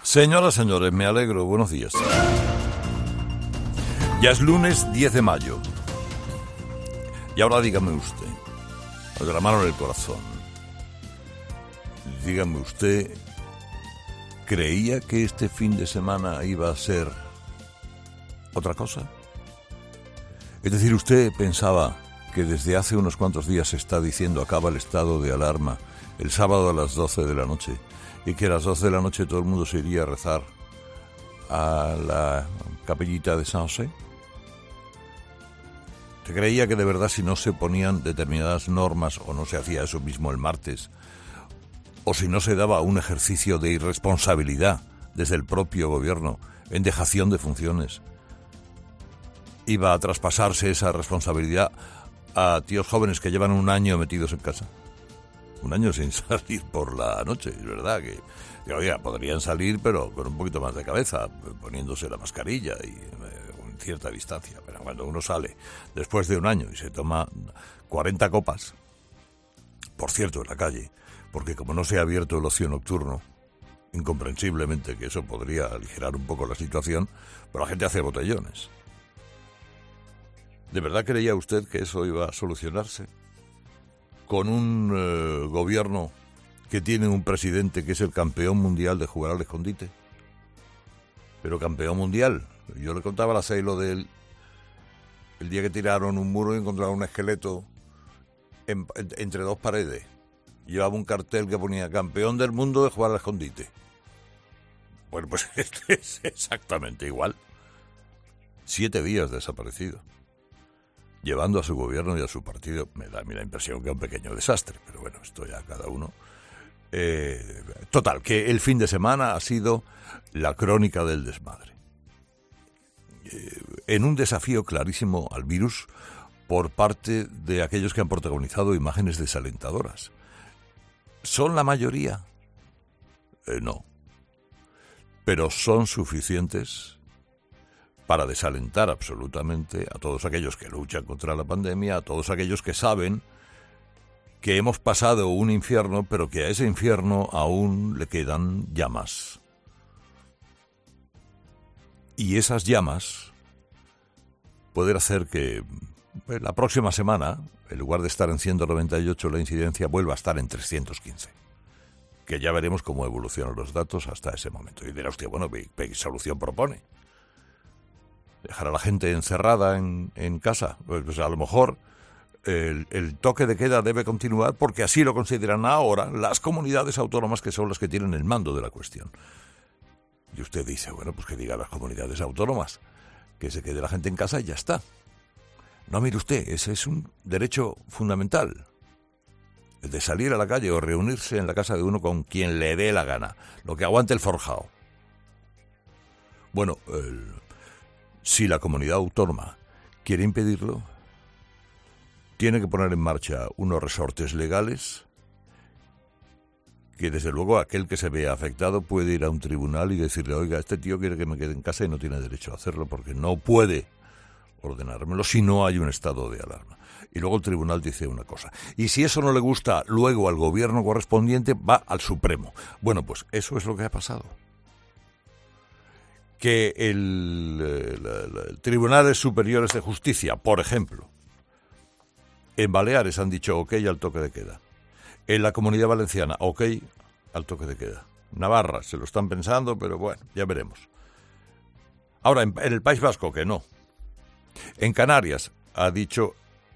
Señoras, señores, me alegro, buenos días. Ya es lunes 10 de mayo. Y ahora dígame usted, de la mano en el corazón, dígame usted, ¿creía que este fin de semana iba a ser otra cosa? Es decir, ¿usted pensaba que desde hace unos cuantos días se está diciendo acaba el estado de alarma el sábado a las 12 de la noche y que a las 12 de la noche todo el mundo se iría a rezar a la capellita de San José? ¿Se creía que de verdad si no se ponían determinadas normas o no se hacía eso mismo el martes o si no se daba un ejercicio de irresponsabilidad desde el propio gobierno en dejación de funciones, iba a traspasarse esa responsabilidad a tíos jóvenes que llevan un año metidos en casa? Un año sin salir por la noche, es verdad que oiga, podrían salir pero con un poquito más de cabeza, poniéndose la mascarilla y con cierta distancia, pero cuando uno sale después de un año y se toma 40 copas, por cierto, en la calle, porque como no se ha abierto el ocio nocturno, incomprensiblemente que eso podría aligerar un poco la situación, pero la gente hace botellones. ¿De verdad creía usted que eso iba a solucionarse? Con un gobierno que tiene un presidente que es el campeón mundial de jugar al escondite. Pero campeón mundial. Yo le contaba a la Seilo del el día que tiraron un muro y encontraron un esqueleto entre dos paredes. Llevaba un cartel que ponía campeón del mundo de jugar al escondite. Bueno, pues este es exactamente igual. 7 días desaparecido, llevando a su gobierno y a su partido, me da a mí la impresión que es un pequeño desastre, pero bueno, esto ya cada uno. Total, que el fin de semana ha sido la crónica del desmadre. En un desafío clarísimo al virus por parte de aquellos que han protagonizado imágenes desalentadoras. ¿Son la mayoría? No. Pero son suficientes para desalentar absolutamente a todos aquellos que luchan contra la pandemia, a todos aquellos que saben que hemos pasado un infierno, pero que a ese infierno aún le quedan llamas. Y esas llamas pueden hacer que la próxima semana, en lugar de estar en 198, la incidencia vuelva a estar en 315. Que ya veremos cómo evolucionan los datos hasta ese momento. Y dirá usted, bueno, ¿qué solución propone? ¿Dejar a la gente encerrada en casa? Pues a lo mejor el toque de queda debe continuar porque así lo consideran ahora las comunidades autónomas que son las que tienen el mando de la cuestión. Y usted dice, bueno, pues que diga las comunidades autónomas, que se quede la gente en casa y ya está. No, mire usted, ese es un derecho fundamental, el de salir a la calle o reunirse en la casa de uno con quien le dé la gana, lo que aguante el forjao. Bueno, si la comunidad autónoma quiere impedirlo, tiene que poner en marcha unos resortes legales que desde luego aquel que se vea afectado puede ir a un tribunal y decirle, oiga, este tío quiere que me quede en casa y no tiene derecho a hacerlo porque no puede ordenármelo si no hay un estado de alarma. Y luego el tribunal dice una cosa. Y si eso no le gusta luego al gobierno correspondiente, va al Supremo. Bueno, pues eso es lo que ha pasado. Que el Tribunales Superiores de Justicia, por ejemplo, en Baleares han dicho ok al toque de queda. En la Comunidad Valenciana, ok al toque de queda. Navarra, se lo están pensando, pero bueno, ya veremos. Ahora, en el País Vasco, que no. En Canarias ha dicho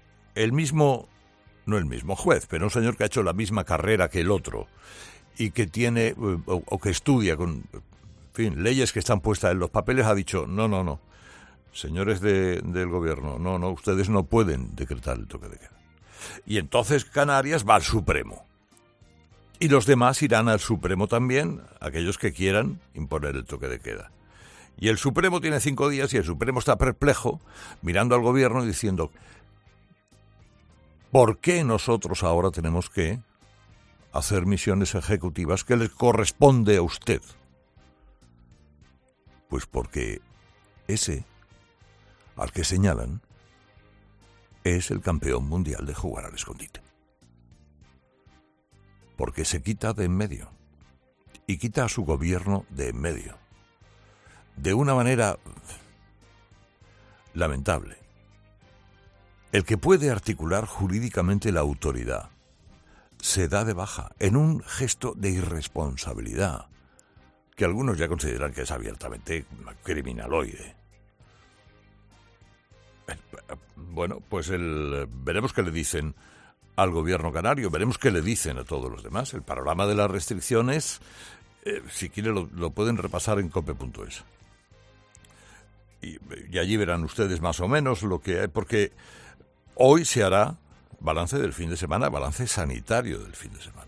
no el mismo juez, pero un señor que ha hecho la misma carrera que el otro y que tiene, o que estudia con, en fin, leyes que están puestas en los papeles, ha dicho, no, señores del gobierno, no, ustedes no pueden decretar el toque de queda. Y entonces Canarias va al Supremo. Y los demás irán al Supremo también, aquellos que quieran imponer el toque de queda. Y el Supremo tiene 5 días y el Supremo está perplejo, mirando al gobierno y diciendo, ¿por qué nosotros ahora tenemos que hacer misiones ejecutivas que les corresponde a usted? Pues porque ese, al que señalan, es el campeón mundial de jugar al escondite. Porque se quita de en medio. y quita a su gobierno de en medio. De una manera lamentable. El que puede articular jurídicamente la autoridad se da de baja en un gesto de irresponsabilidad que algunos ya consideran que es abiertamente criminaloide. Bueno, pues veremos qué le dicen al gobierno canario, veremos qué le dicen a todos los demás. El panorama de las restricciones, si quieren lo pueden repasar en cope.es. Y allí verán ustedes más o menos lo que hay, porque hoy se hará balance del fin de semana, balance sanitario del fin de semana.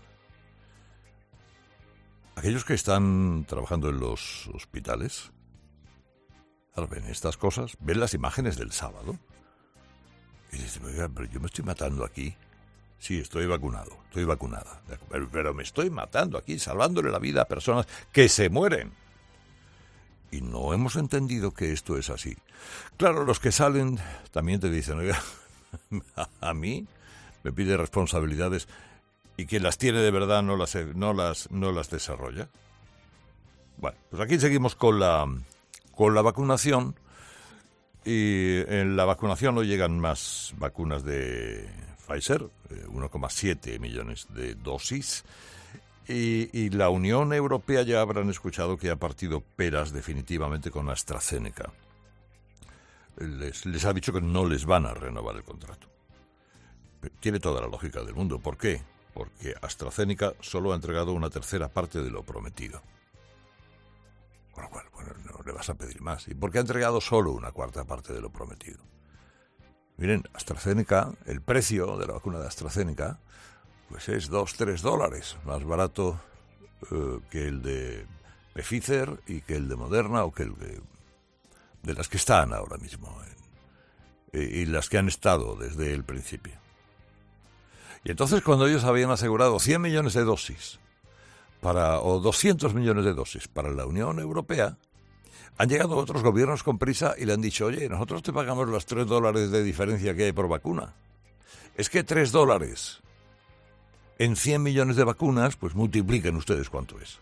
Aquellos que están trabajando en los hospitales, ahora ven estas cosas, ven las imágenes del sábado y dicen, oiga, pero yo me estoy matando aquí. Sí, estoy vacunado, estoy vacunada, pero me estoy matando aquí, salvándole la vida a personas que se mueren. Y no hemos entendido que esto es así. Claro, los que salen también te dicen, oiga, a mí me pide responsabilidades y quien las tiene de verdad no las desarrolla. Bueno, pues aquí seguimos con la vacunación, y en la vacunación no llegan más vacunas de Pfizer, 1,7 millones de dosis, y la Unión Europea ya habrán escuchado que ha partido peras definitivamente con AstraZeneca. Les ha dicho que no les van a renovar el contrato. Tiene toda la lógica del mundo. ¿Por qué? Porque AstraZeneca solo ha entregado una tercera parte de lo prometido. Con lo cual, bueno, no le vas a pedir más. ¿Y por qué ha entregado solo una cuarta parte de lo prometido? Miren, AstraZeneca, el precio de la vacuna de AstraZeneca, pues es $2-3, más barato que el de Pfizer y que el de Moderna o que el de las que están ahora mismo y las que han estado desde el principio. Y entonces cuando ellos habían asegurado 100 millones de dosis o 200 millones de dosis para la Unión Europea, han llegado otros gobiernos con prisa y le han dicho, oye, nosotros te pagamos los $3 de diferencia que hay por vacuna. Es que $3 en 100 millones de vacunas, pues multipliquen ustedes cuánto es.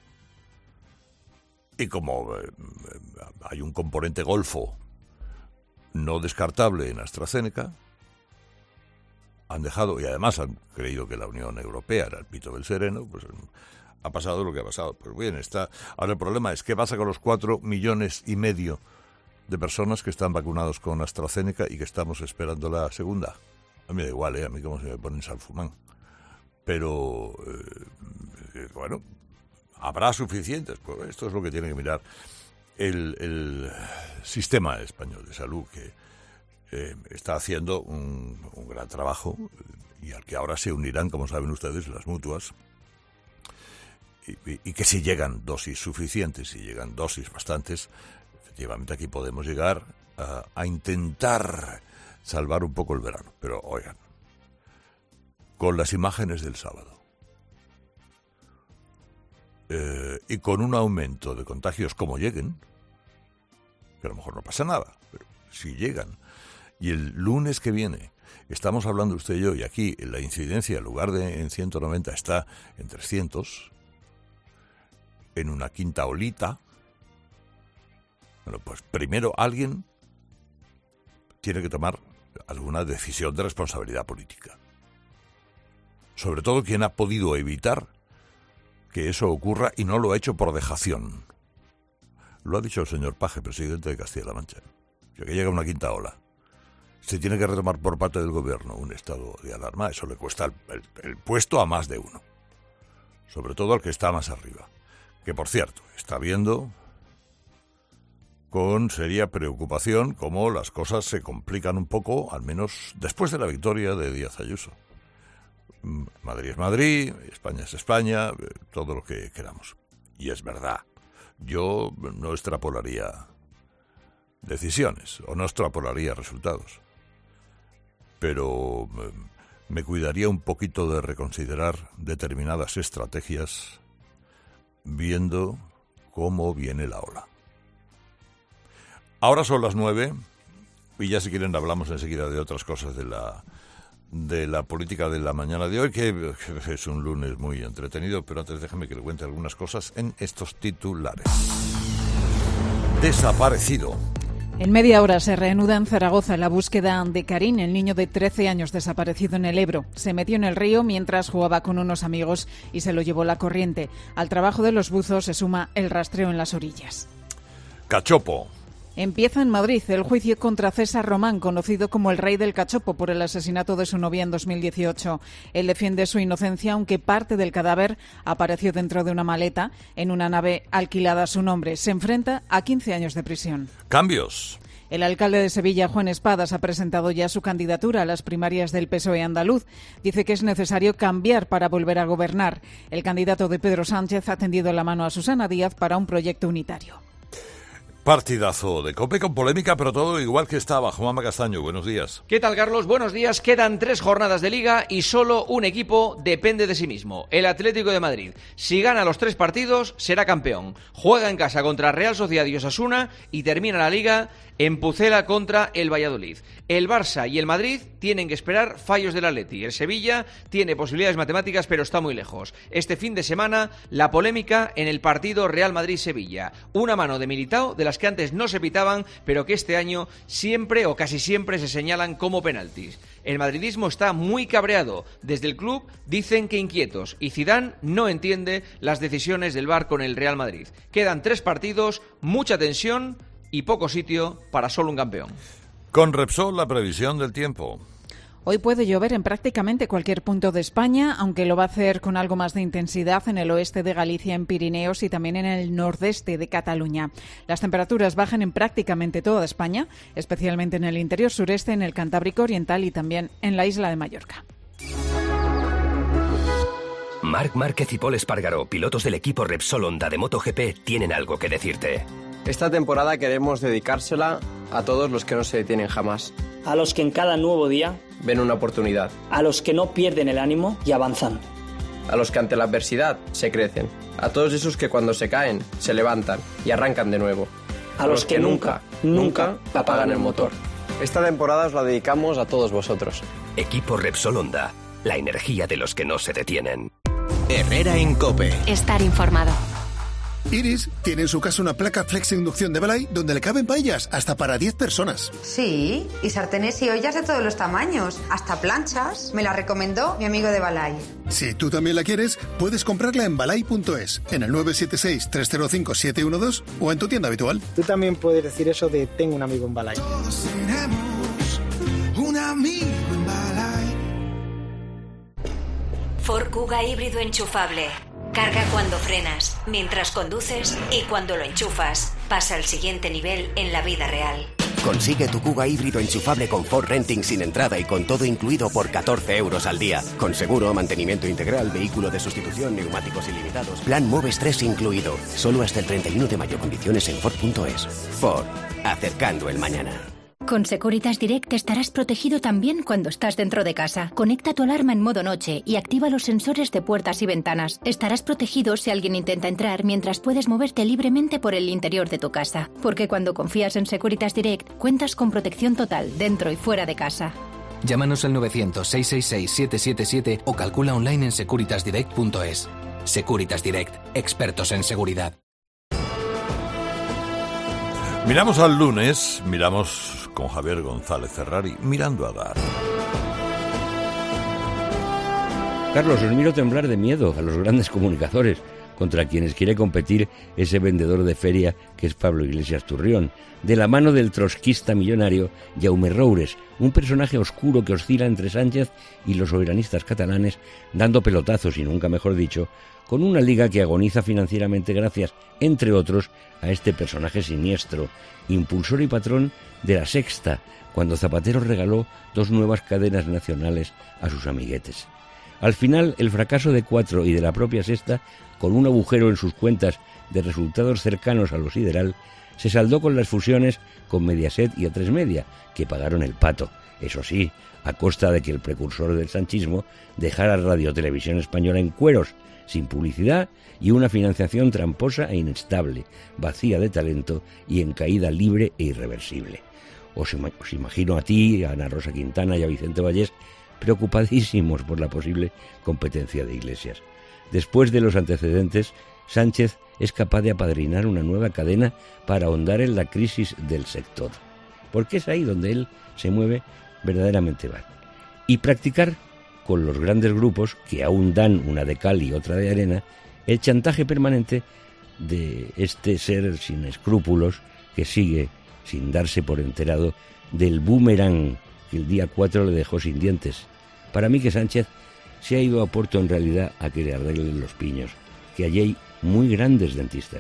Y como hay un componente golfo no descartable en AstraZeneca, han dejado, y además han creído que la Unión Europea era el pito del sereno, pues ha pasado lo que ha pasado. Pues bien, ahora el problema es qué pasa con los 4,5 millones de personas que están vacunados con AstraZeneca y que estamos esperando la segunda. A mí me da igual, a mí como se me ponen salfumán. Pero, bueno, habrá suficientes. Pues esto es lo que tiene que mirar el sistema español de salud, que está haciendo un gran trabajo y al que ahora se unirán, como saben ustedes, las mutuas, y que si llegan dosis suficientes, si llegan dosis bastantes, efectivamente aquí podemos llegar a intentar salvar un poco el verano. Pero oigan, con las imágenes del sábado y con un aumento de contagios como lleguen, que a lo mejor no pasa nada, pero si llegan, y el lunes que viene estamos hablando usted y yo, y aquí la incidencia en lugar de en 190 está en 300, en una quinta olita, bueno, pues primero alguien tiene que tomar alguna decisión de responsabilidad política. Sobre todo quien ha podido evitar que eso ocurra y no lo ha hecho por dejación. Lo ha dicho el señor Paje, presidente de Castilla-La Mancha. Que llega una quinta ola, se tiene que retomar por parte del gobierno un estado de alarma. Eso le cuesta el puesto a más de uno, sobre todo al que está más arriba, que por cierto está viendo con seria preocupación cómo las cosas se complican un poco, al menos después de la victoria de Díaz Ayuso. Madrid es Madrid, España es España, todo lo que queramos. Y es verdad, yo no extrapolaría decisiones o no extrapolaría resultados, pero me cuidaría un poquito de reconsiderar determinadas estrategias viendo cómo viene la ola. Ahora son las 9 y ya si quieren hablamos enseguida de otras cosas de de la política de la mañana de hoy, que es un lunes muy entretenido, pero antes déjame que le cuente algunas cosas en estos titulares. Desaparecido. En media hora se reanuda en Zaragoza la búsqueda de Karim, el niño de 13 años desaparecido en el Ebro. Se metió en el río mientras jugaba con unos amigos y se lo llevó la corriente. Al trabajo de los buzos se suma el rastreo en las orillas. Cachopo. Empieza en Madrid el juicio contra César Román, conocido como el rey del cachopo por el asesinato de su novia en 2018. Él defiende su inocencia, aunque parte del cadáver apareció dentro de una maleta en una nave alquilada a su nombre. Se enfrenta a 15 años de prisión. Cambios. El alcalde de Sevilla, Juan Espadas, ha presentado ya su candidatura a las primarias del PSOE andaluz. Dice que es necesario cambiar para volver a gobernar. El candidato de Pedro Sánchez ha tendido la mano a Susana Díaz para un proyecto unitario. Partidazo de COPE con polémica, pero todo igual que estaba. Juanma Castaño, buenos días. ¿Qué tal, Carlos? Buenos días. Quedan 3 jornadas de Liga y solo un equipo depende de sí mismo, el Atlético de Madrid. Si gana los 3 partidos, será campeón. Juega en casa contra Real Sociedad y Osasuna y termina la Liga en Pucela contra el Valladolid. El Barça y el Madrid tienen que esperar fallos del Atleti. El Sevilla tiene posibilidades matemáticas, pero está muy lejos. Este fin de semana, la polémica en el partido Real Madrid-Sevilla. Una mano de Militao, de las que antes no se pitaban, pero que este año siempre o casi siempre se señalan como penaltis. El madridismo está muy cabreado. Desde el club dicen que inquietos y Zidane no entiende las decisiones del VAR con el Real Madrid. Quedan 3 partidos, mucha tensión y poco sitio para solo un campeón. Con Repsol, la previsión del tiempo. Hoy puede llover en prácticamente cualquier punto de España, aunque lo va a hacer con algo más de intensidad en el oeste de Galicia, en Pirineos y también en el nordeste de Cataluña. Las temperaturas bajan en prácticamente toda España, especialmente en el interior sureste, en el Cantábrico Oriental y también en la isla de Mallorca. Marc Márquez y Pol Espargaró, pilotos del equipo Repsol Honda de MotoGP, tienen algo que decirte. Esta temporada queremos dedicársela a todos los que no se detienen jamás. A los que en cada nuevo día ven una oportunidad. A los que no pierden el ánimo y avanzan. A los que ante la adversidad se crecen. A todos esos que cuando se caen, se levantan y arrancan de nuevo. A los que nunca apagan el motor. Esta temporada os la dedicamos a todos vosotros. Equipo Repsol Honda, la energía de los que no se detienen. Herrera en COPE. Estar informado. Iris tiene en su casa una placa Flex Inducción de Balay donde le caben paellas hasta para 10 personas. Sí, y sartenes y ollas de todos los tamaños, hasta planchas. Me la recomendó mi amigo de Balay. Si tú también la quieres, puedes comprarla en balay.es, en el 976-305-712 o en tu tienda habitual. Tú también puedes decir eso de tengo un amigo en Balay. Todos tenemos un amigo en Balay. Ford Kuga híbrido enchufable. Carga cuando frenas, mientras conduces y cuando lo enchufas. Pasa al siguiente nivel en la vida real. Consigue tu Kuga híbrido enchufable con Ford Renting sin entrada y con todo incluido por 14 € al día. Con seguro, mantenimiento integral, vehículo de sustitución, neumáticos ilimitados. Plan Moves 3 incluido. Solo hasta el 31 de mayo. Condiciones en Ford.es. Ford. Acercando el mañana. Con Securitas Direct estarás protegido también cuando estás dentro de casa. Conecta tu alarma en modo noche y activa los sensores de puertas y ventanas. Estarás protegido si alguien intenta entrar mientras puedes moverte libremente por el interior de tu casa. Porque cuando confías en Securitas Direct, cuentas con protección total dentro y fuera de casa. Llámanos al 900-666-777 o calcula online en securitasdirect.es. Securitas Direct, expertos en seguridad. Miramos al lunes, miramos con Javier González Ferrari, mirando a dar. Carlos, os miro temblar de miedo a los grandes comunicadores contra quienes quiere competir ese vendedor de feria que es Pablo Iglesias Turrión, de la mano del trotskista millonario Jaume Roures, un personaje oscuro que oscila entre Sánchez y los soberanistas catalanes, dando pelotazos, y nunca mejor dicho, con una liga que agoniza financieramente gracias, entre otros, a este personaje siniestro, impulsor y patrón de La Sexta, cuando Zapatero regaló 2 nuevas cadenas nacionales a sus amiguetes. Al final, el fracaso de Cuatro y de la propia Sexta, con un agujero en sus cuentas de resultados cercanos a lo sideral, se saldó con las fusiones con Mediaset y A3 Media, que pagaron el pato, eso sí, a costa de que el precursor del sanchismo dejara Radio Televisión Española en cueros, sin publicidad y una financiación tramposa e inestable, vacía de talento y en caída libre e irreversible. Os imagino a ti, a Ana Rosa Quintana y a Vicente Vallés preocupadísimos por la posible competencia de Iglesias. Después de los antecedentes, Sánchez es capaz de apadrinar una nueva cadena para ahondar en la crisis del sector, porque es ahí donde él se mueve verdaderamente mal. Y practicar con los grandes grupos, que aún dan una de cal y otra de arena, el chantaje permanente de este ser sin escrúpulos que sigue, sin darse por enterado, del boomerang que el día 4 le dejó sin dientes. Para mí que Sánchez se ha ido a Porto en realidad a que le arreglen los piños, que allí hay muy grandes dentistas.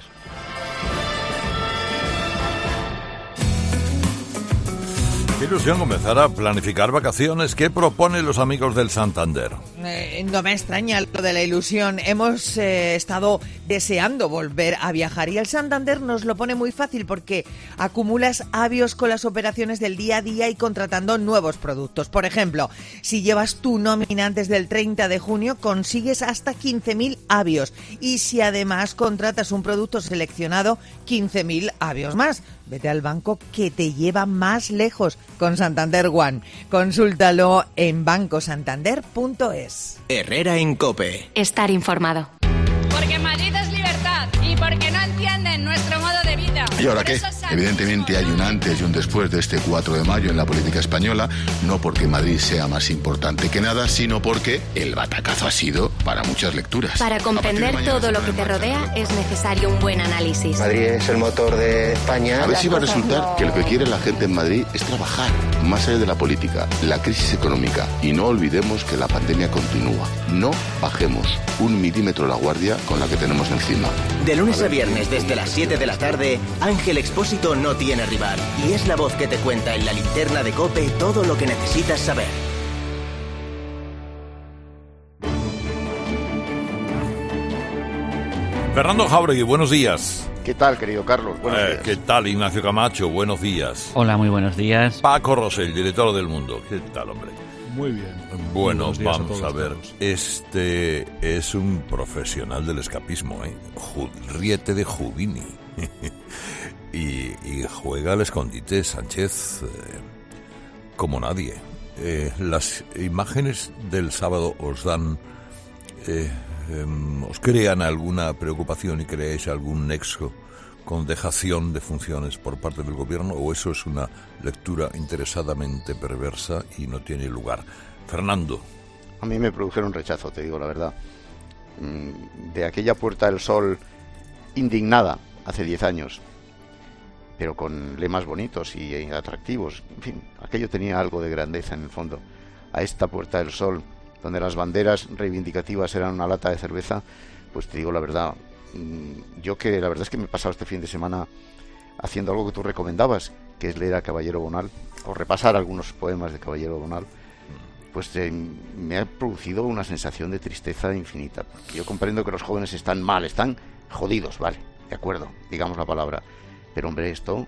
Qué ilusión comenzar a planificar vacaciones. ¿Qué proponen los amigos del Santander? No me extraña lo de la ilusión. Hemos estado deseando volver a viajar y el Santander nos lo pone muy fácil porque acumulas avios con las operaciones del día a día y contratando nuevos productos. Por ejemplo, si llevas tu nómina antes del 30 de junio, consigues hasta 15.000 avios. Y si además contratas un producto seleccionado, 15.000 avios más. Vete al banco que te lleva más lejos con Santander One. Consúltalo en bancosantander.es. Herrera en COPE. Estar informado. Porque Madrid es libertad y porque no entienden nuestro modo de vida. ¿Y ahora qué? Evidentemente hay un antes y un después de este 4 de mayo en la política española, no porque Madrid sea más importante que nada, sino porque el batacazo ha sido para muchas lecturas. Para comprender todo lo que te rodea es necesario un buen análisis. Madrid es el motor de España. A ver si va a resultar que lo que quiere la gente en Madrid es trabajar, más allá de la política, la crisis económica. Y no olvidemos que la pandemia continúa. No bajemos un milímetro la guardia con la que tenemos encima. De lunes a viernes desde las 7 de la tarde, Ángel Expósito no tiene rival y es la voz que te cuenta en la linterna de COPE todo lo que necesitas saber. Fernando Jáuregui, buenos días. ¿Qué tal, querido Carlos? Buenos días. ¿Qué tal, Ignacio Camacho? Buenos días. Hola, muy buenos días. Paco Rosell, director del Mundo. ¿Qué tal, hombre? Muy bien. Bueno, vamos a ver. Este es un profesional del escapismo, ¿eh? Riete de Houdini. y juega al escondite Sánchez como nadie. Las imágenes del sábado os dan... ¿os crean alguna preocupación y creáis algún nexo con dejación de funciones por parte del gobierno, o eso es una lectura interesadamente perversa y no tiene lugar? Fernando. A mí me produjeron rechazo, te digo la verdad. De aquella Puerta del Sol indignada hace 10 años, pero con lemas bonitos y atractivos. En fin, aquello tenía algo de grandeza en el fondo. A esta Puerta del Sol, donde las banderas reivindicativas eran una lata de cerveza, pues te digo la verdad, yo que la verdad es que me he pasado este fin de semana haciendo algo que tú recomendabas, que es leer a Caballero Bonal, o repasar algunos poemas de Caballero Bonal, pues me ha producido una sensación de tristeza infinita. Yo comprendo que los jóvenes están mal, están jodidos, vale, de acuerdo, digamos la palabra, pero hombre, esto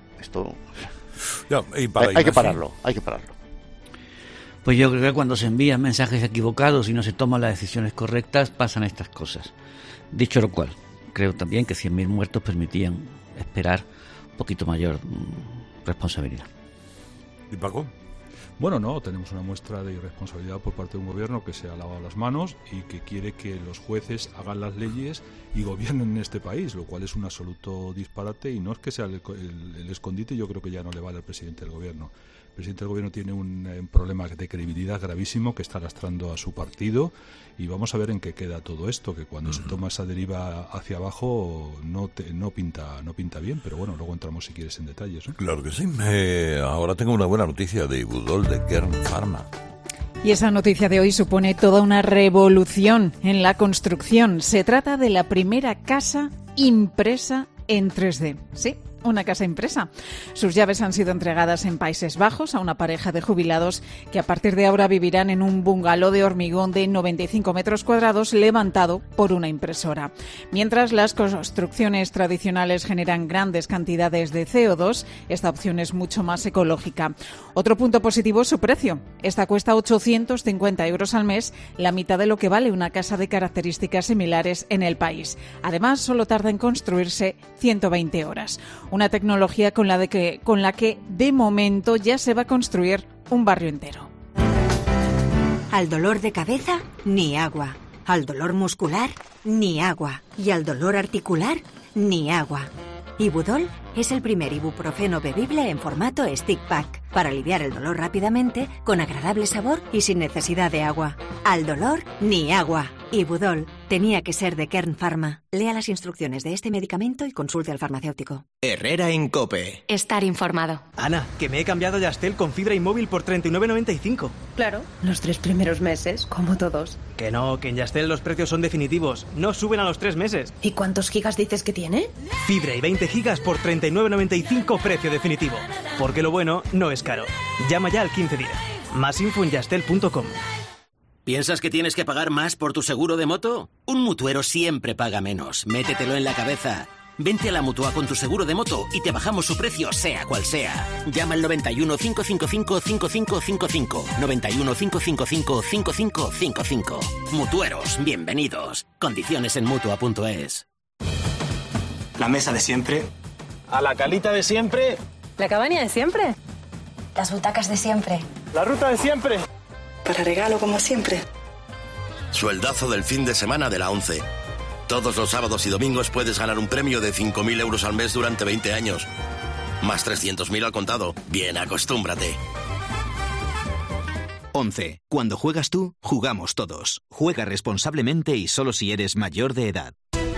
ya, hay que pararlo. Pues yo creo que cuando se envían mensajes equivocados y no se toman las decisiones correctas, pasan estas cosas. Dicho lo cual, creo también que 100.000 muertos permitían esperar un poquito mayor responsabilidad. ¿Y Paco? Bueno, no, tenemos una muestra de irresponsabilidad por parte de un gobierno que se ha lavado las manos y que quiere que los jueces hagan las leyes y gobiernen en este país, lo cual es un absoluto disparate, y no es que sea el escondite, yo creo que ya no le vale al presidente del gobierno. El presidente del gobierno tiene un problema de credibilidad gravísimo que está arrastrando a su partido, y vamos a ver en qué queda todo esto, que cuando se toma esa deriva hacia abajo no pinta bien, pero bueno, luego entramos si quieres en detalles, ¿eh? Claro que sí. Ahora tengo una buena noticia de Budol, de Kern Pharma. Y esa noticia de hoy supone toda una revolución en la construcción. Se trata de la primera casa impresa en 3D. Sí, una casa impresa. Sus llaves han sido entregadas en Países Bajos a una pareja de jubilados que a partir de ahora vivirán en un bungalow de hormigón de 95 metros cuadrados levantado por una impresora. Mientras las construcciones tradicionales generan grandes cantidades de CO2, esta opción es mucho más ecológica. Otro punto positivo es su precio. Esta cuesta 850 euros al mes, la mitad de lo que vale una casa de características similares en el país. Además, solo tarda en construirse 120 horas. Una tecnología con la que de momento ya se va a construir un barrio entero. Al dolor de cabeza, ni agua. Al dolor muscular, ni agua. Y al dolor articular, ni agua. Ibudol es el primer ibuprofeno bebible en formato stick pack para aliviar el dolor rápidamente, con agradable sabor y sin necesidad de agua. Al dolor, ni agua. Ibudol tenía que ser de Kern Pharma. Lea las instrucciones de este medicamento y consulte al farmacéutico. Herrera en COPE. Estar informado. Ana, que me he cambiado a Yastel con fibra y móvil por 39,95. Claro, los 3 primeros meses, como todos. Que no, que en Yastel los precios son definitivos. No suben a los 3 meses. ¿Y cuántos gigas dices que tiene? Fibra y 20 gigas por 39,95 precio definitivo. Porque lo bueno no es caro. Llama ya al 1510. Más info en yastel.com. ¿Piensas que tienes que pagar más por tu seguro de moto? Un mutuero siempre paga menos. Métetelo en la cabeza. Vente a la Mutua con tu seguro de moto y te bajamos su precio, sea cual sea. Llama al 91 555 5555. 91 555 5555. Mutueros, bienvenidos. Condiciones en Mutua.es. La mesa de siempre. A la calita de siempre. La cabaña de siempre. Las butacas de siempre. La ruta de siempre. Para regalo como siempre. Sueldazo del fin de semana de la 11. Todos los sábados y domingos puedes ganar un premio de 5.000 euros al mes durante 20 años. Más 300.000 al contado. Bien, acostúmbrate. 11. Cuando juegas tú, jugamos todos. Juega responsablemente y solo si eres mayor de edad.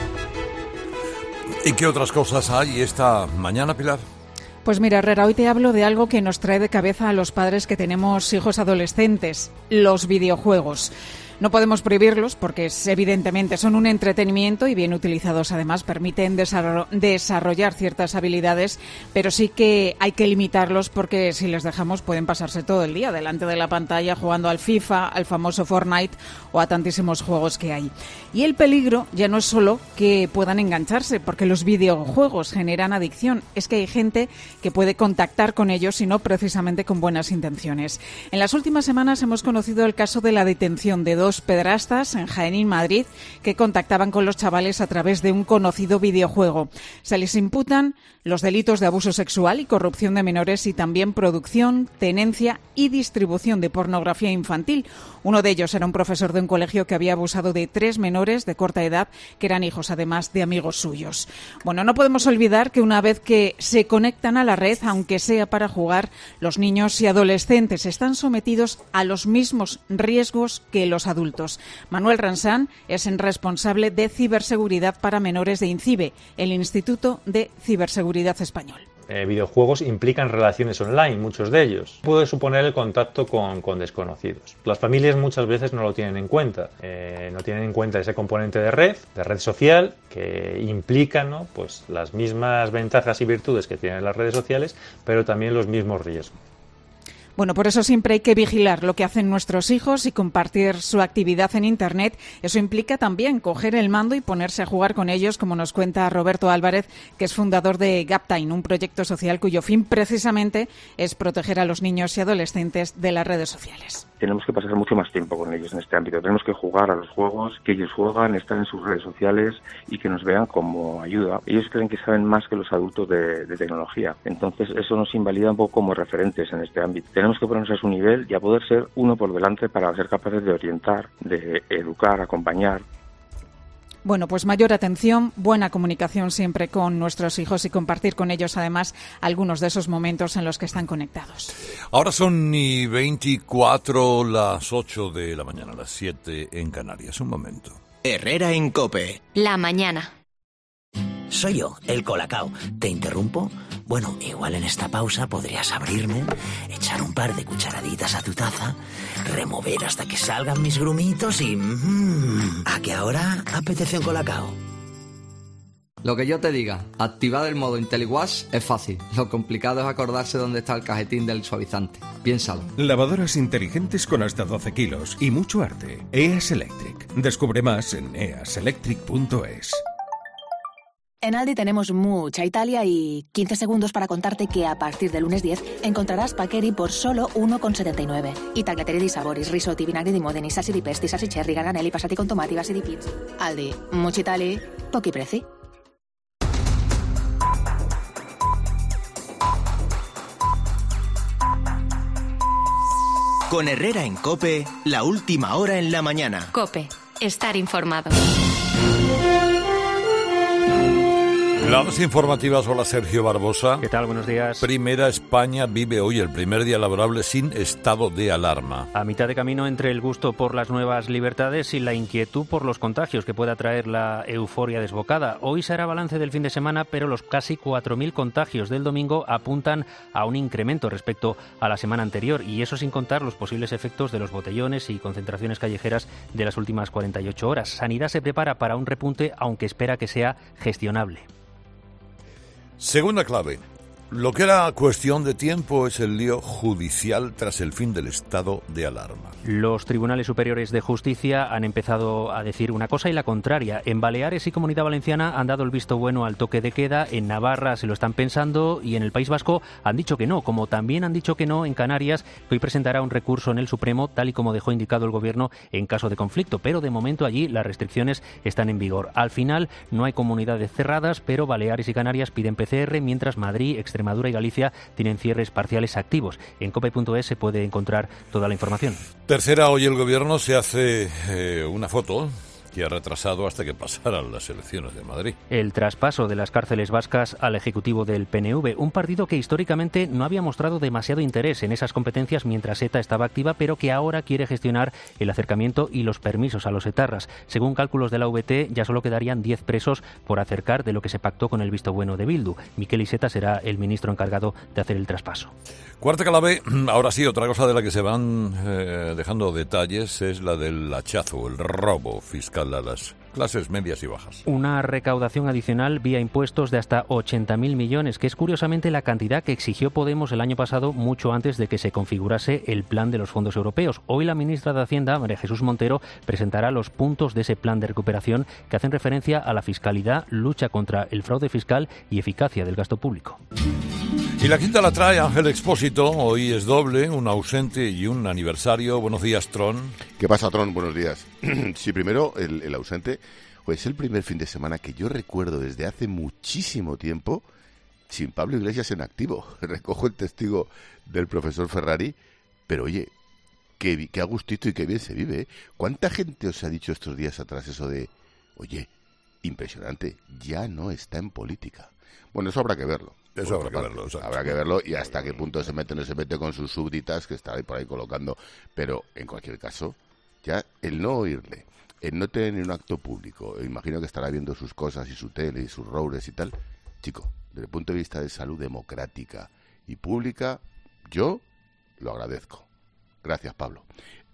¿Y qué otras cosas hay esta mañana, Pilar? Pues mira, Herrera, hoy te hablo de algo que nos trae de cabeza a los padres que tenemos hijos adolescentes, los videojuegos. No podemos prohibirlos porque evidentemente son un entretenimiento y bien utilizados además permiten desarrollar ciertas habilidades, pero sí que hay que limitarlos porque si les dejamos pueden pasarse todo el día delante de la pantalla jugando al FIFA, al famoso Fortnite o a tantísimos juegos que hay. Y el peligro ya no es solo que puedan engancharse porque los videojuegos generan adicción, es que hay gente que puede contactar con ellos y no precisamente con buenas intenciones. En las últimas semanas hemos conocido el caso de la detención de 2 pederastas en Jaén y Madrid que contactaban con los chavales a través de un conocido videojuego. Se les imputan los delitos de abuso sexual y corrupción de menores y también producción, tenencia y distribución de pornografía infantil. Uno de ellos era un profesor de un colegio que había abusado de 3 menores de corta edad que eran hijos además de amigos suyos. Bueno, no podemos olvidar que una vez que se conectan a la red, aunque sea para jugar, los niños y adolescentes están sometidos a los mismos riesgos que los adultos. Manuel Ransán es el responsable de ciberseguridad para menores de INCIBE, el Instituto de Ciberseguridad Español. Videojuegos implican relaciones online, muchos de ellos. Puede suponer el contacto con desconocidos. Las familias muchas veces no lo tienen en cuenta. No tienen en cuenta ese componente de red social, que implica, ¿no?, pues las mismas ventajas y virtudes que tienen las redes sociales, pero también los mismos riesgos. Bueno, por eso siempre hay que vigilar lo que hacen nuestros hijos y compartir su actividad en Internet. Eso implica también coger el mando y ponerse a jugar con ellos, como nos cuenta Roberto Álvarez, que es fundador de Gaptime, un proyecto social cuyo fin precisamente es proteger a los niños y adolescentes de las redes sociales. Tenemos que pasar mucho más tiempo con ellos en este ámbito. Tenemos que jugar a los juegos que ellos juegan, estar en sus redes sociales y que nos vean como ayuda. Ellos creen que saben más que los adultos de tecnología. Entonces eso nos invalida un poco como referentes en este ámbito. Tenemos que ponernos a su nivel y a poder ser uno por delante para ser capaces de orientar, de educar, acompañar. Bueno, pues mayor atención, buena comunicación siempre con nuestros hijos y compartir con ellos además algunos de esos momentos en los que están conectados. Ahora son y 24 las 8 de la mañana, las 7 en Canarias. Un momento. Herrera en COPE. La mañana. Soy yo, el Colacao. ¿Te interrumpo? Bueno, igual en esta pausa podrías abrirme, echar un par de cucharaditas a tu taza, remover hasta que salgan mis grumitos y... ¿A que ahora apetece un Colacao? Lo que yo te diga, activar el modo IntelliWash es fácil. Lo complicado es acordarse dónde está el cajetín del suavizante. Piénsalo. Lavadoras inteligentes con hasta 12 kilos y mucho arte. EAS Electric. Descubre más en easelectric.es. En Aldi tenemos mucha Italia y 15 segundos para contarte que a partir del lunes 10 encontrarás Paccheri por solo 1,79. I tagliatelle di saboris, risotti, vinagri di modeni, salsi di pesti, salsi cherry, garganelli, passati con tomati, basi di pizza. Aldi, mucha Italia, pochi prezzi. Con Herrera en COPE, la última hora en la mañana. COPE, estar informado. Las informativas, hola Sergio Barbosa. ¿Qué tal? Buenos días. Primera, España vive hoy el primer día laborable sin estado de alarma. A mitad de camino entre el gusto por las nuevas libertades y la inquietud por los contagios que pueda traer la euforia desbocada. Hoy se hará balance del fin de semana, pero los casi 4.000 contagios del domingo apuntan a un incremento respecto a la semana anterior, y eso sin contar los posibles efectos de los botellones y concentraciones callejeras de las últimas 48 horas. Sanidad se prepara para un repunte, aunque espera que sea gestionable. Segunda clave. Lo que era cuestión de tiempo es el lío judicial tras el fin del estado de alarma. Los tribunales superiores de justicia han empezado a decir una cosa y la contraria. En Baleares y Comunidad Valenciana han dado el visto bueno al toque de queda, en Navarra se lo están pensando y en el País Vasco han dicho que no, como también han dicho que no en Canarias, que hoy presentará un recurso en el Supremo, tal y como dejó indicado el Gobierno en caso de conflicto. Pero de momento allí las restricciones están en vigor. Al final no hay comunidades cerradas, pero Baleares y Canarias piden PCR, mientras Madrid, Extremadura y Galicia tienen cierres parciales activos. En cope.es se puede encontrar toda la información. Tercera, hoy el Gobierno se hace una foto que ha retrasado hasta que pasaran las elecciones de Madrid. El traspaso de las cárceles vascas al Ejecutivo del PNV, un partido que históricamente no había mostrado demasiado interés en esas competencias mientras ETA estaba activa, pero que ahora quiere gestionar el acercamiento y los permisos a los etarras. Según cálculos de la VT, ya solo quedarían 10 presos por acercar de lo que se pactó con el visto bueno de Bildu. Miquel Iceta será el ministro encargado de hacer el traspaso. Cuarta clave, ahora sí, otra cosa de la que se van dejando detalles es la del hachazo, el robo fiscal a las clases medias y bajas. Una recaudación adicional vía impuestos de hasta 80.000 millones, que es curiosamente la cantidad que exigió Podemos el año pasado, mucho antes de que se configurase el plan de los fondos europeos. Hoy la ministra de Hacienda, María Jesús Montero, presentará los puntos de ese plan de recuperación que hacen referencia a la fiscalidad, lucha contra el fraude fiscal y eficacia del gasto público. Y la quinta la trae Ángel Expósito. Hoy es doble, un ausente y un aniversario. Buenos días, Tron. ¿Qué pasa, Tron? Buenos días. Sí, primero, el ausente, pues es el primer fin de semana que yo recuerdo desde hace muchísimo tiempo sin Pablo Iglesias en activo. Recojo el testigo del profesor Ferrari, pero oye, qué a gustito y qué bien se vive, ¿eh? ¿Cuánta gente os ha dicho estos días atrás eso de, oye, impresionante, ya no está en política? Bueno, eso habrá que verlo. Eso habrá que verlo. Exacto. Habrá que verlo y hasta qué punto se mete o no se mete con sus súbditas que está por ahí colocando. Pero, en cualquier caso, ya el no oírle, el no tener ni un acto público, imagino que estará viendo sus cosas y su tele y sus roures y tal. Chico, desde el punto de vista de salud democrática y pública, yo lo agradezco. Gracias, Pablo.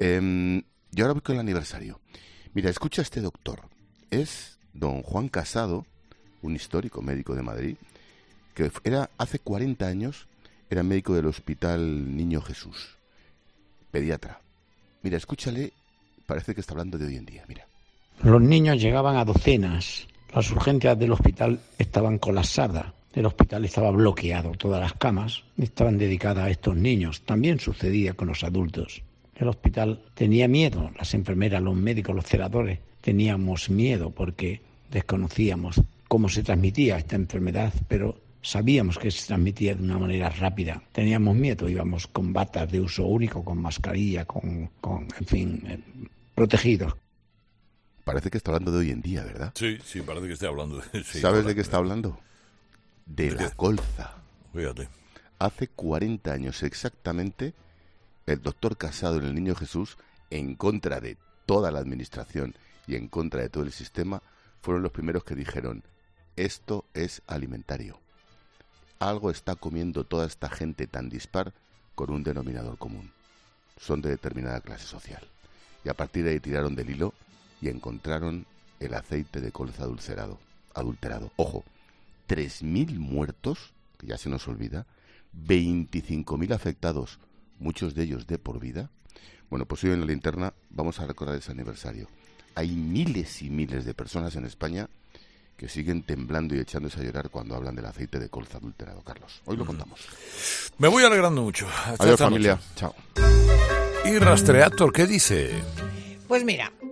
Y ahora voy con el aniversario. Mira, escucha a este doctor. Es don Juan Casado, un histórico médico de Madrid, que era hace 40 años, era médico del Hospital Niño Jesús, pediatra. Mira, escúchale, parece que está hablando de hoy en día, mira. Los niños llegaban a docenas, las urgencias del hospital estaban colapsadas, el hospital estaba bloqueado, todas las camas estaban dedicadas a estos niños. También sucedía con los adultos. El hospital tenía miedo, las enfermeras, los médicos, los celadores, teníamos miedo porque desconocíamos cómo se transmitía esta enfermedad, pero sabíamos que se transmitía de una manera rápida. Teníamos miedo, íbamos con batas de uso único, con mascarilla, con en fin, protegidos. Parece que está hablando de hoy en día, ¿verdad? Sí, parece que está hablando. Sí, ¿sabes de qué está hablando? De la colza. Fíjate. Hace 40 años exactamente, el doctor Casado en el Niño Jesús, en contra de toda la administración y en contra de todo el sistema, fueron los primeros que dijeron, esto es alimentario. Algo está comiendo toda esta gente tan dispar con un denominador común. Son de determinada clase social. Y a partir de ahí tiraron del hilo y encontraron el aceite de colza adulterado. Ojo, 3.000 muertos, que ya se nos olvida, 25.000 afectados, muchos de ellos de por vida. Bueno, pues hoy en la linterna vamos a recordar ese aniversario. Hay miles y miles de personas en España que siguen temblando y echándose a llorar cuando hablan del aceite de colza adulterado, Carlos. Hoy lo contamos. Me voy alegrando mucho. Adiós, familia. Chao. Y Rastreator, ¿qué dice? Pues mira,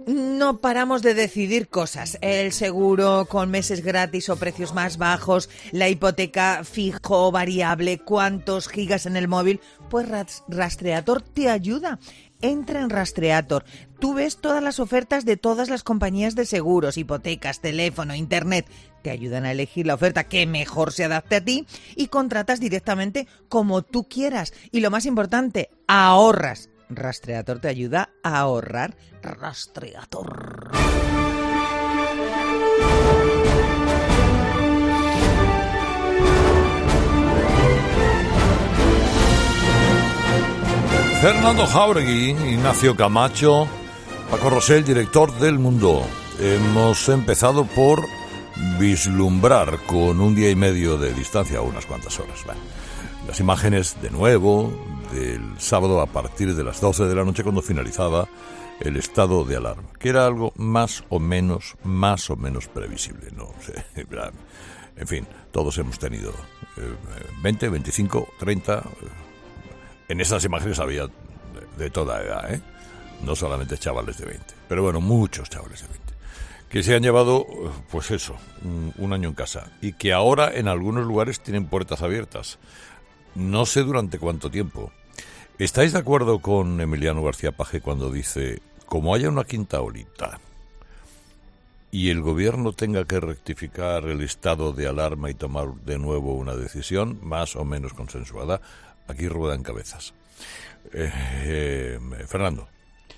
No paramos de decidir cosas. El seguro con meses gratis o precios más bajos, la hipoteca fijo o variable, cuántos gigas en el móvil. Pues Rastreator te ayuda. Entra en Rastreator. Tú ves todas las ofertas de todas las compañías de seguros, hipotecas, teléfono, internet. Te ayudan a elegir la oferta que mejor se adapte a ti y contratas directamente como tú quieras. Y lo más importante, ahorras. Rastreator te ayuda a ahorrar. Rastreator. Fernando Jáuregui, Ignacio Camacho, Paco Rosell, director del Mundo. Hemos empezado por vislumbrar con un día y medio de distancia, unas cuantas horas. Bueno, las imágenes de nuevo del sábado a partir de las 12 de la noche cuando finalizaba el estado de alarma, que era algo más o menos previsible, no sé, en fin, todos hemos tenido 20, 25, 30, en esas imágenes había de toda edad, no solamente chavales de 20, pero bueno, muchos chavales de 20, que se han llevado, pues eso, un año en casa, y que ahora en algunos lugares tienen puertas abiertas. No sé durante cuánto tiempo. ¿Estáis de acuerdo con Emiliano García Paje cuando dice, como haya una quinta olita y el gobierno tenga que rectificar el estado de alarma y tomar de nuevo una decisión más o menos consensuada, aquí ruedan cabezas? Fernando.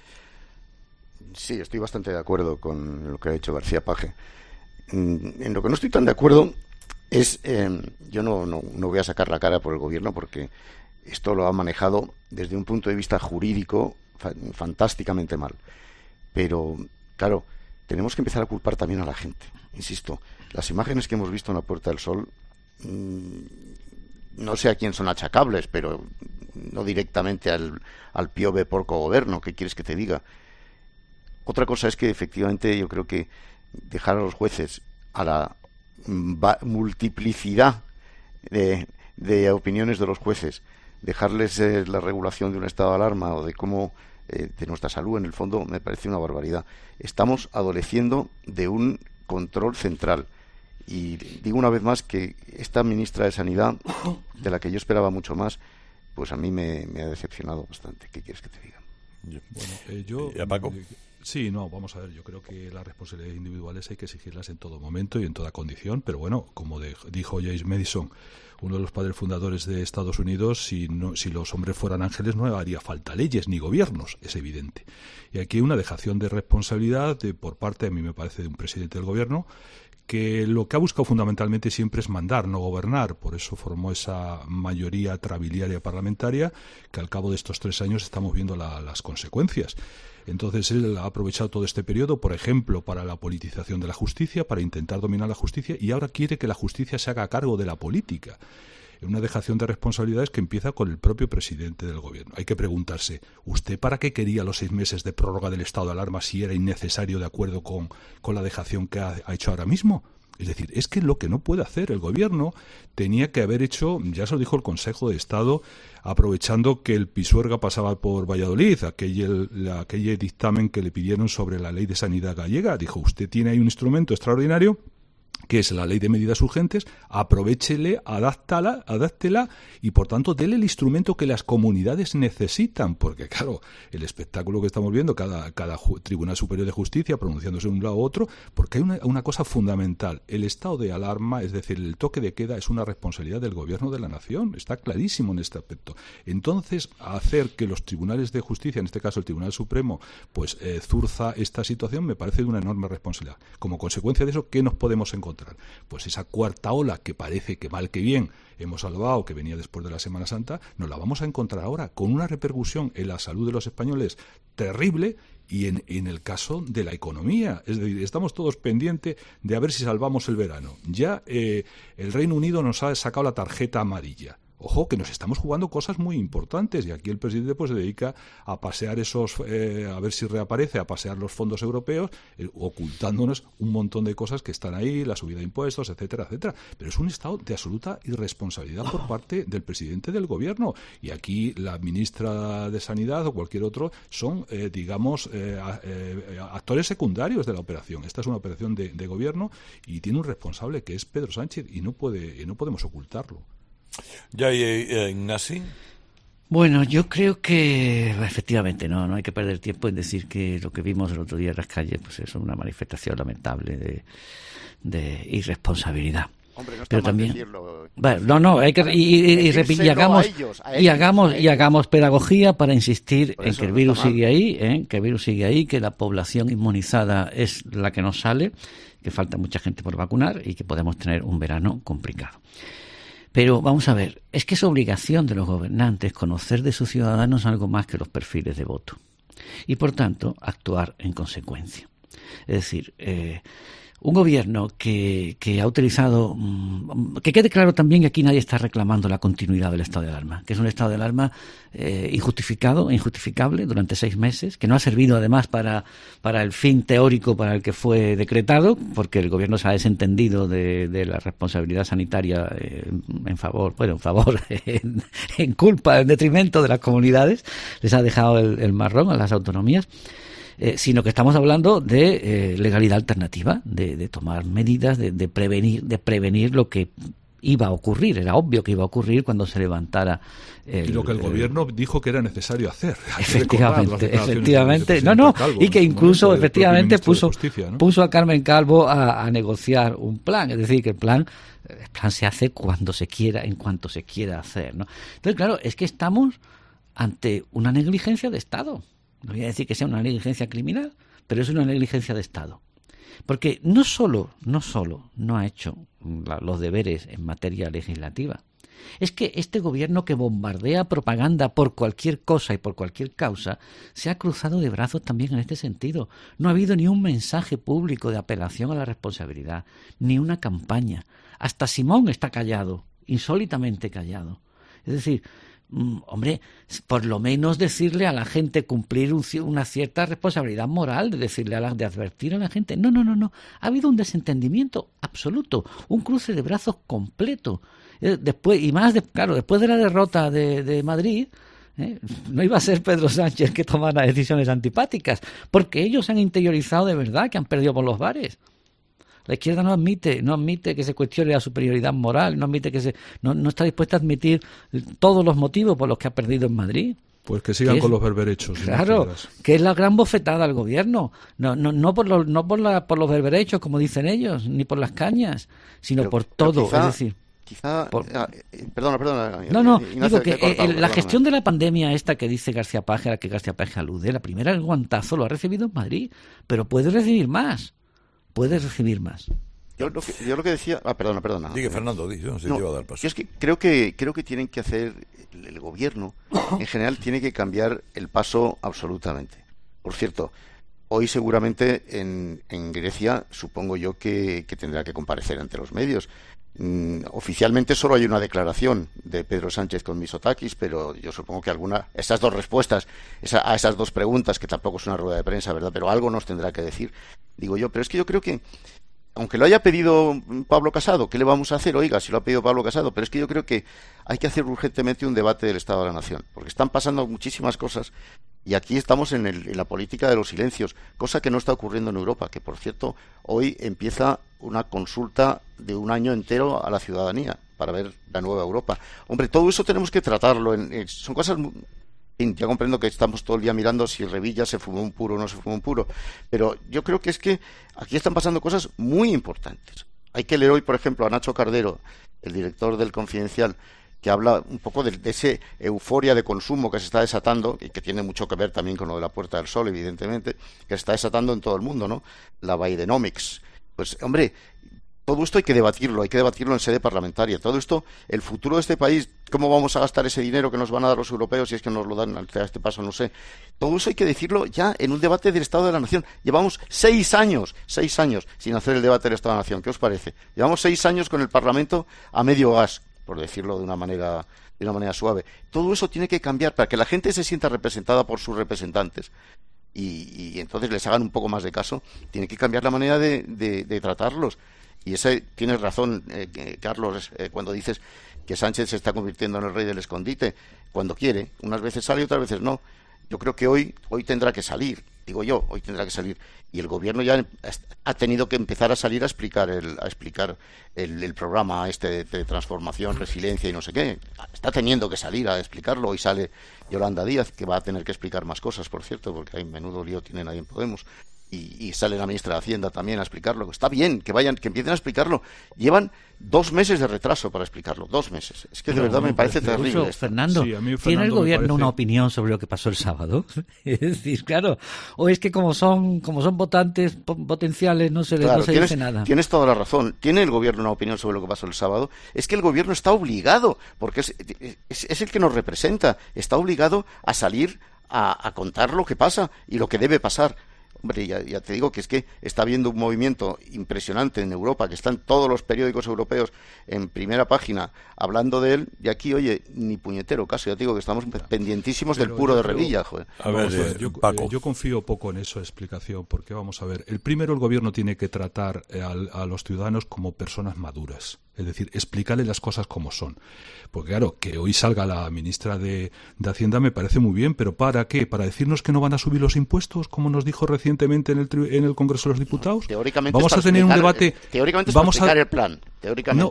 Sí, estoy bastante de acuerdo con lo que ha dicho García Paje. En lo que no estoy tan de acuerdo es, yo no voy a sacar la cara por el gobierno porque esto lo ha manejado desde un punto de vista jurídico fantásticamente mal. Pero, claro, tenemos que empezar a culpar también a la gente. Insisto, las imágenes que hemos visto en la Puerta del Sol, no sé a quién son achacables, pero no directamente al piove porco gobierno, ¿qué quieres que te diga? Otra cosa es que efectivamente yo creo que dejar a los jueces a la multiplicidad de opiniones de los jueces, dejarles la regulación de un estado de alarma o de cómo de nuestra salud, en el fondo, me parece una barbaridad. Estamos adoleciendo de un control central. Y digo una vez más que esta ministra de Sanidad, de la que yo esperaba mucho más, pues a mí me ha decepcionado bastante. ¿Qué quieres que te diga? Paco. Sí, no, vamos a ver, yo creo que las responsabilidades individuales hay que exigirlas en todo momento y en toda condición, pero bueno, como dijo James Madison, uno de los padres fundadores de Estados Unidos, si los hombres fueran ángeles no haría falta leyes ni gobiernos, es evidente. Y aquí hay una dejación de responsabilidad por parte, a mí me parece, de un presidente del gobierno, que lo que ha buscado fundamentalmente siempre es mandar, no gobernar. Por eso formó esa mayoría trabiliaria parlamentaria que al cabo de estos 3 años estamos viendo las consecuencias. Entonces él ha aprovechado todo este periodo, por ejemplo, para la politización de la justicia, para intentar dominar la justicia, y ahora quiere que la justicia se haga cargo de la política. Una dejación de responsabilidades que empieza con el propio presidente del gobierno. Hay que preguntarse, ¿usted para qué quería los 6 meses de prórroga del estado de alarma si era innecesario de acuerdo con la dejación que ha hecho ahora mismo? Es decir, es que lo que no puede hacer el gobierno tenía que haber hecho, ya se lo dijo el Consejo de Estado, aprovechando que el Pisuerga pasaba por Valladolid, aquel dictamen que le pidieron sobre la ley de sanidad gallega. Dijo, usted tiene ahí un instrumento extraordinario, que es la ley de medidas urgentes, aprovéchele, adáptela y, por tanto, dele el instrumento que las comunidades necesitan, porque, claro, el espectáculo que estamos viendo, cada Tribunal Superior de Justicia pronunciándose de un lado u otro, porque hay una cosa fundamental, el estado de alarma, es decir, el toque de queda es una responsabilidad del Gobierno de la Nación, está clarísimo en este aspecto. Entonces, hacer que los tribunales de justicia, en este caso el Tribunal Supremo, pues zurza esta situación, me parece de una enorme responsabilidad. Como consecuencia de eso, ¿qué nos podemos encontrar? Pues esa cuarta ola que parece que mal que bien hemos salvado, que venía después de la Semana Santa, nos la vamos a encontrar ahora con una repercusión en la salud de los españoles terrible y en el caso de la economía. Es decir, estamos todos pendientes de a ver si salvamos el verano. Ya el Reino Unido nos ha sacado la tarjeta amarilla. Ojo, que nos estamos jugando cosas muy importantes y aquí el presidente pues se dedica a pasear a ver si reaparece, a pasear los fondos europeos, ocultándonos un montón de cosas que están ahí, la subida de impuestos, etcétera, etcétera. Pero es un estado de absoluta irresponsabilidad por parte del presidente del gobierno. Y aquí la ministra de Sanidad o cualquier otro son, actores secundarios de la operación. Esta es una operación de gobierno y tiene un responsable que es Pedro Sánchez y no podemos ocultarlo. Ya, Ignasi. Bueno, yo creo que efectivamente no hay que perder tiempo en decir que lo que vimos el otro día en las calles pues es una manifestación lamentable de irresponsabilidad. Hombre, no está pero mal también decirlo. bueno, hay que y hagamos pedagogía para insistir en que el virus sigue ahí, que la población inmunizada es la que nos sale, que falta mucha gente por vacunar y que podemos tener un verano complicado. Pero vamos a ver, es que es obligación de los gobernantes conocer de sus ciudadanos algo más que los perfiles de voto y, por tanto, actuar en consecuencia. Es decir, un gobierno que ha utilizado... Que quede claro también que aquí nadie está reclamando la continuidad del estado de alarma, que es un estado de alarma injustificado e injustificable durante 6 meses, que no ha servido además para el fin teórico para el que fue decretado, porque el gobierno se ha desentendido de la responsabilidad sanitaria en culpa, en detrimento de las comunidades, les ha dejado el marrón a las autonomías. Sino que estamos hablando de legalidad alternativa, de tomar medidas, de prevenir lo que iba a ocurrir. Era obvio que iba a ocurrir cuando se levantara y lo que el gobierno dijo que era necesario hacer. Efectivamente. Y que incluso efectivamente puso a Carmen Calvo a negociar un plan. Es decir, que el plan se hace cuando se quiera, en cuanto se quiera hacer, ¿no? Entonces, claro, es que estamos ante una negligencia de Estado. No voy a decir que sea una negligencia criminal, pero es una negligencia de Estado. Porque no solo no ha hecho los deberes en materia legislativa, es que este gobierno que bombardea propaganda por cualquier cosa y por cualquier causa se ha cruzado de brazos también en este sentido. No ha habido ni un mensaje público de apelación a la responsabilidad, ni una campaña. Hasta Simón está callado, insólitamente callado. Es decir, hombre, por lo menos decirle a la gente, cumplir una cierta responsabilidad moral, de advertir a la gente. No. Ha habido un desentendimiento absoluto, un cruce de brazos completo. Después de la derrota de Madrid, no iba a ser Pedro Sánchez que tomara decisiones antipáticas, porque ellos han interiorizado de verdad que han perdido por los bares. La izquierda no admite que se cuestione la superioridad moral, no está dispuesta a admitir todos los motivos por los que ha perdido en Madrid. Pues que sigan con los berberechos. Claro, que es la gran bofetada al gobierno. No por los berberechos, como dicen ellos, ni por las cañas, sino por todo. Perdona. Digo que la gestión de la pandemia esta que dice García Paje, a la que García Paje alude, la primera, el guantazo lo ha recibido en Madrid, pero puede recibir más. Yo lo que decía... perdona. Diga, Fernando, yo te iba a dar paso. Yo es que creo que tienen que hacer... El gobierno, en general, tiene que cambiar el paso absolutamente. Por cierto, hoy seguramente en Grecia, supongo yo que tendrá que comparecer ante los medios. Oficialmente solo hay una declaración de Pedro Sánchez con Mitsotakis, pero yo supongo que esas dos respuestas a esas dos preguntas, que tampoco es una rueda de prensa, ¿verdad? Pero algo nos tendrá que decir, digo yo. Pero es que yo creo que, aunque lo haya pedido Pablo Casado, ¿qué le vamos a hacer? Oiga, si lo ha pedido Pablo Casado, pero es que yo creo que hay que hacer urgentemente un debate del Estado de la Nación, porque están pasando muchísimas cosas y aquí estamos en la política de los silencios, cosa que no está ocurriendo en Europa, que por cierto, hoy empieza una consulta de un año entero a la ciudadanía para ver la nueva Europa. Hombre, todo eso tenemos que tratarlo, son cosas... Ya comprendo que estamos todo el día mirando si Revilla se fumó un puro o no se fumó un puro, pero yo creo que es que aquí están pasando cosas muy importantes. Hay que leer hoy, por ejemplo, a Nacho Cardero, el director del Confidencial, que habla un poco de ese euforia de consumo que se está desatando, y que tiene mucho que ver también con lo de la Puerta del Sol, evidentemente, que se está desatando en todo el mundo, ¿no? La Bidenomics. Pues, hombre, todo esto hay que debatirlo en sede parlamentaria. Todo esto, el futuro de este país, cómo vamos a gastar ese dinero que nos van a dar los europeos si es que nos lo dan a este paso, no sé. Todo eso hay que decirlo ya en un debate del Estado de la Nación. Llevamos 6 años sin hacer el debate del Estado de la Nación. ¿Qué os parece? Llevamos 6 años con el Parlamento a medio gas. por decirlo de una manera suave. Todo eso tiene que cambiar para que la gente se sienta representada por sus representantes y entonces les hagan un poco más de caso. Tiene que cambiar la manera de tratarlos. Y tienes razón, Carlos, cuando dices que Sánchez se está convirtiendo en el rey del escondite. Cuando quiere, unas veces sale y otras veces no. Yo creo que hoy tendrá que salir, hoy tendrá que salir. Y el gobierno ya ha tenido que empezar a salir a explicar el programa de transformación, resiliencia y no sé qué. Está teniendo que salir a explicarlo. Hoy sale Yolanda Díaz, que va a tener que explicar más cosas, por cierto, porque hay menudo lío tienen ahí en Podemos. Y sale la ministra de Hacienda también a explicarlo. Está bien que empiecen a explicarlo. Llevan 2 meses de retraso para explicarlo. 2 meses. Es que de verdad me parece terrible. Fernando, ¿tiene el gobierno una opinión sobre lo que pasó el sábado? Es decir, claro, o es que como son votantes potenciales no se dice nada. Tienes toda la razón. ¿Tiene el gobierno una opinión sobre lo que pasó el sábado? Es que el gobierno está obligado, porque es el que nos representa, está obligado a salir a contar lo que pasa y lo que debe pasar. Hombre, ya te digo que es que está habiendo un movimiento impresionante en Europa, que están todos los periódicos europeos en primera página hablando de él, y aquí, oye, ni puñetero caso, ya te digo que estamos pendientísimos del puro de Revilla, joder. A ver, yo confío poco en esa explicación, porque vamos a ver, el gobierno tiene que tratar a los ciudadanos como personas maduras. Es decir, explicarle las cosas como son. Porque claro, que hoy salga la ministra de Hacienda me parece muy bien, pero ¿para qué? ¿Para decirnos que no van a subir los impuestos, como nos dijo recientemente en el Congreso de los Diputados? Teóricamente vamos a tener un debate. Teóricamente vamos a explicar el plan. No,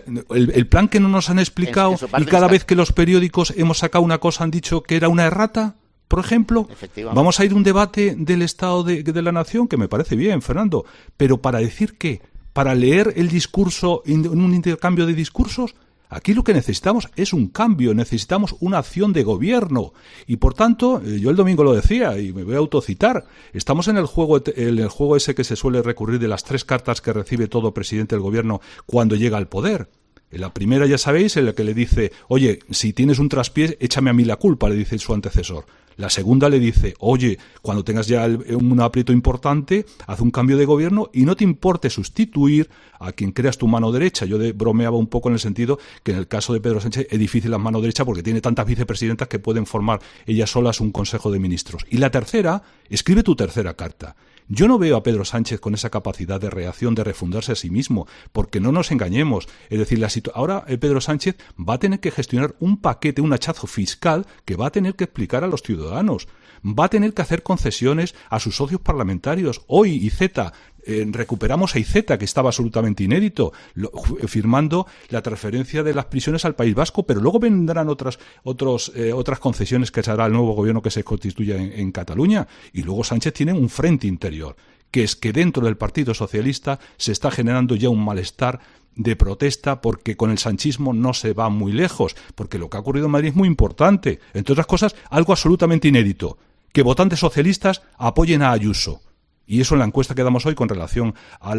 el plan que no nos han explicado y cada vez que los periódicos hemos sacado una cosa han dicho que era una errata. Por ejemplo, vamos a ir a un debate del Estado de la Nación, que me parece bien, Fernando, pero ¿para decir qué? ¿Para leer el discurso en un intercambio de discursos? Aquí lo que necesitamos es un cambio, necesitamos una acción de gobierno. Y por tanto, yo el domingo lo decía y me voy a autocitar, estamos en el juego ese que se suele recurrir de las 3 cartas que recibe todo presidente del gobierno cuando llega al poder. En la primera, ya sabéis, en la que le dice, oye, si tienes un traspié, échame a mí la culpa, le dice su antecesor. La segunda le dice, oye, cuando tengas ya un aprieto importante, haz un cambio de gobierno y no te importe sustituir a quien creas tu mano derecha. Yo bromeaba un poco en el sentido que en el caso de Pedro Sánchez es difícil la mano derecha porque tiene tantas vicepresidentas que pueden formar ellas solas un consejo de ministros. Y la tercera, escribe tu tercera carta. Yo no veo a Pedro Sánchez con esa capacidad de reacción, de refundarse a sí mismo, porque no nos engañemos. Es decir, ahora Pedro Sánchez va a tener que gestionar un paquete, un hachazo fiscal que va a tener que explicar a los ciudadanos. Va a tener que hacer concesiones a sus socios parlamentarios. Hoy IZ, recuperamos a IZ, que estaba absolutamente inédito, firmando la transferencia de las prisiones al País Vasco, pero luego vendrán otras concesiones que se hará el nuevo gobierno que se constituya en Cataluña. Y luego Sánchez tiene un frente interior, que es que dentro del Partido Socialista se está generando ya un malestar de protesta porque con el sanchismo no se va muy lejos, porque lo que ha ocurrido en Madrid es muy importante. Entre otras cosas, algo absolutamente inédito, que votantes socialistas apoyen a Ayuso. Y eso en la encuesta que damos hoy con relación a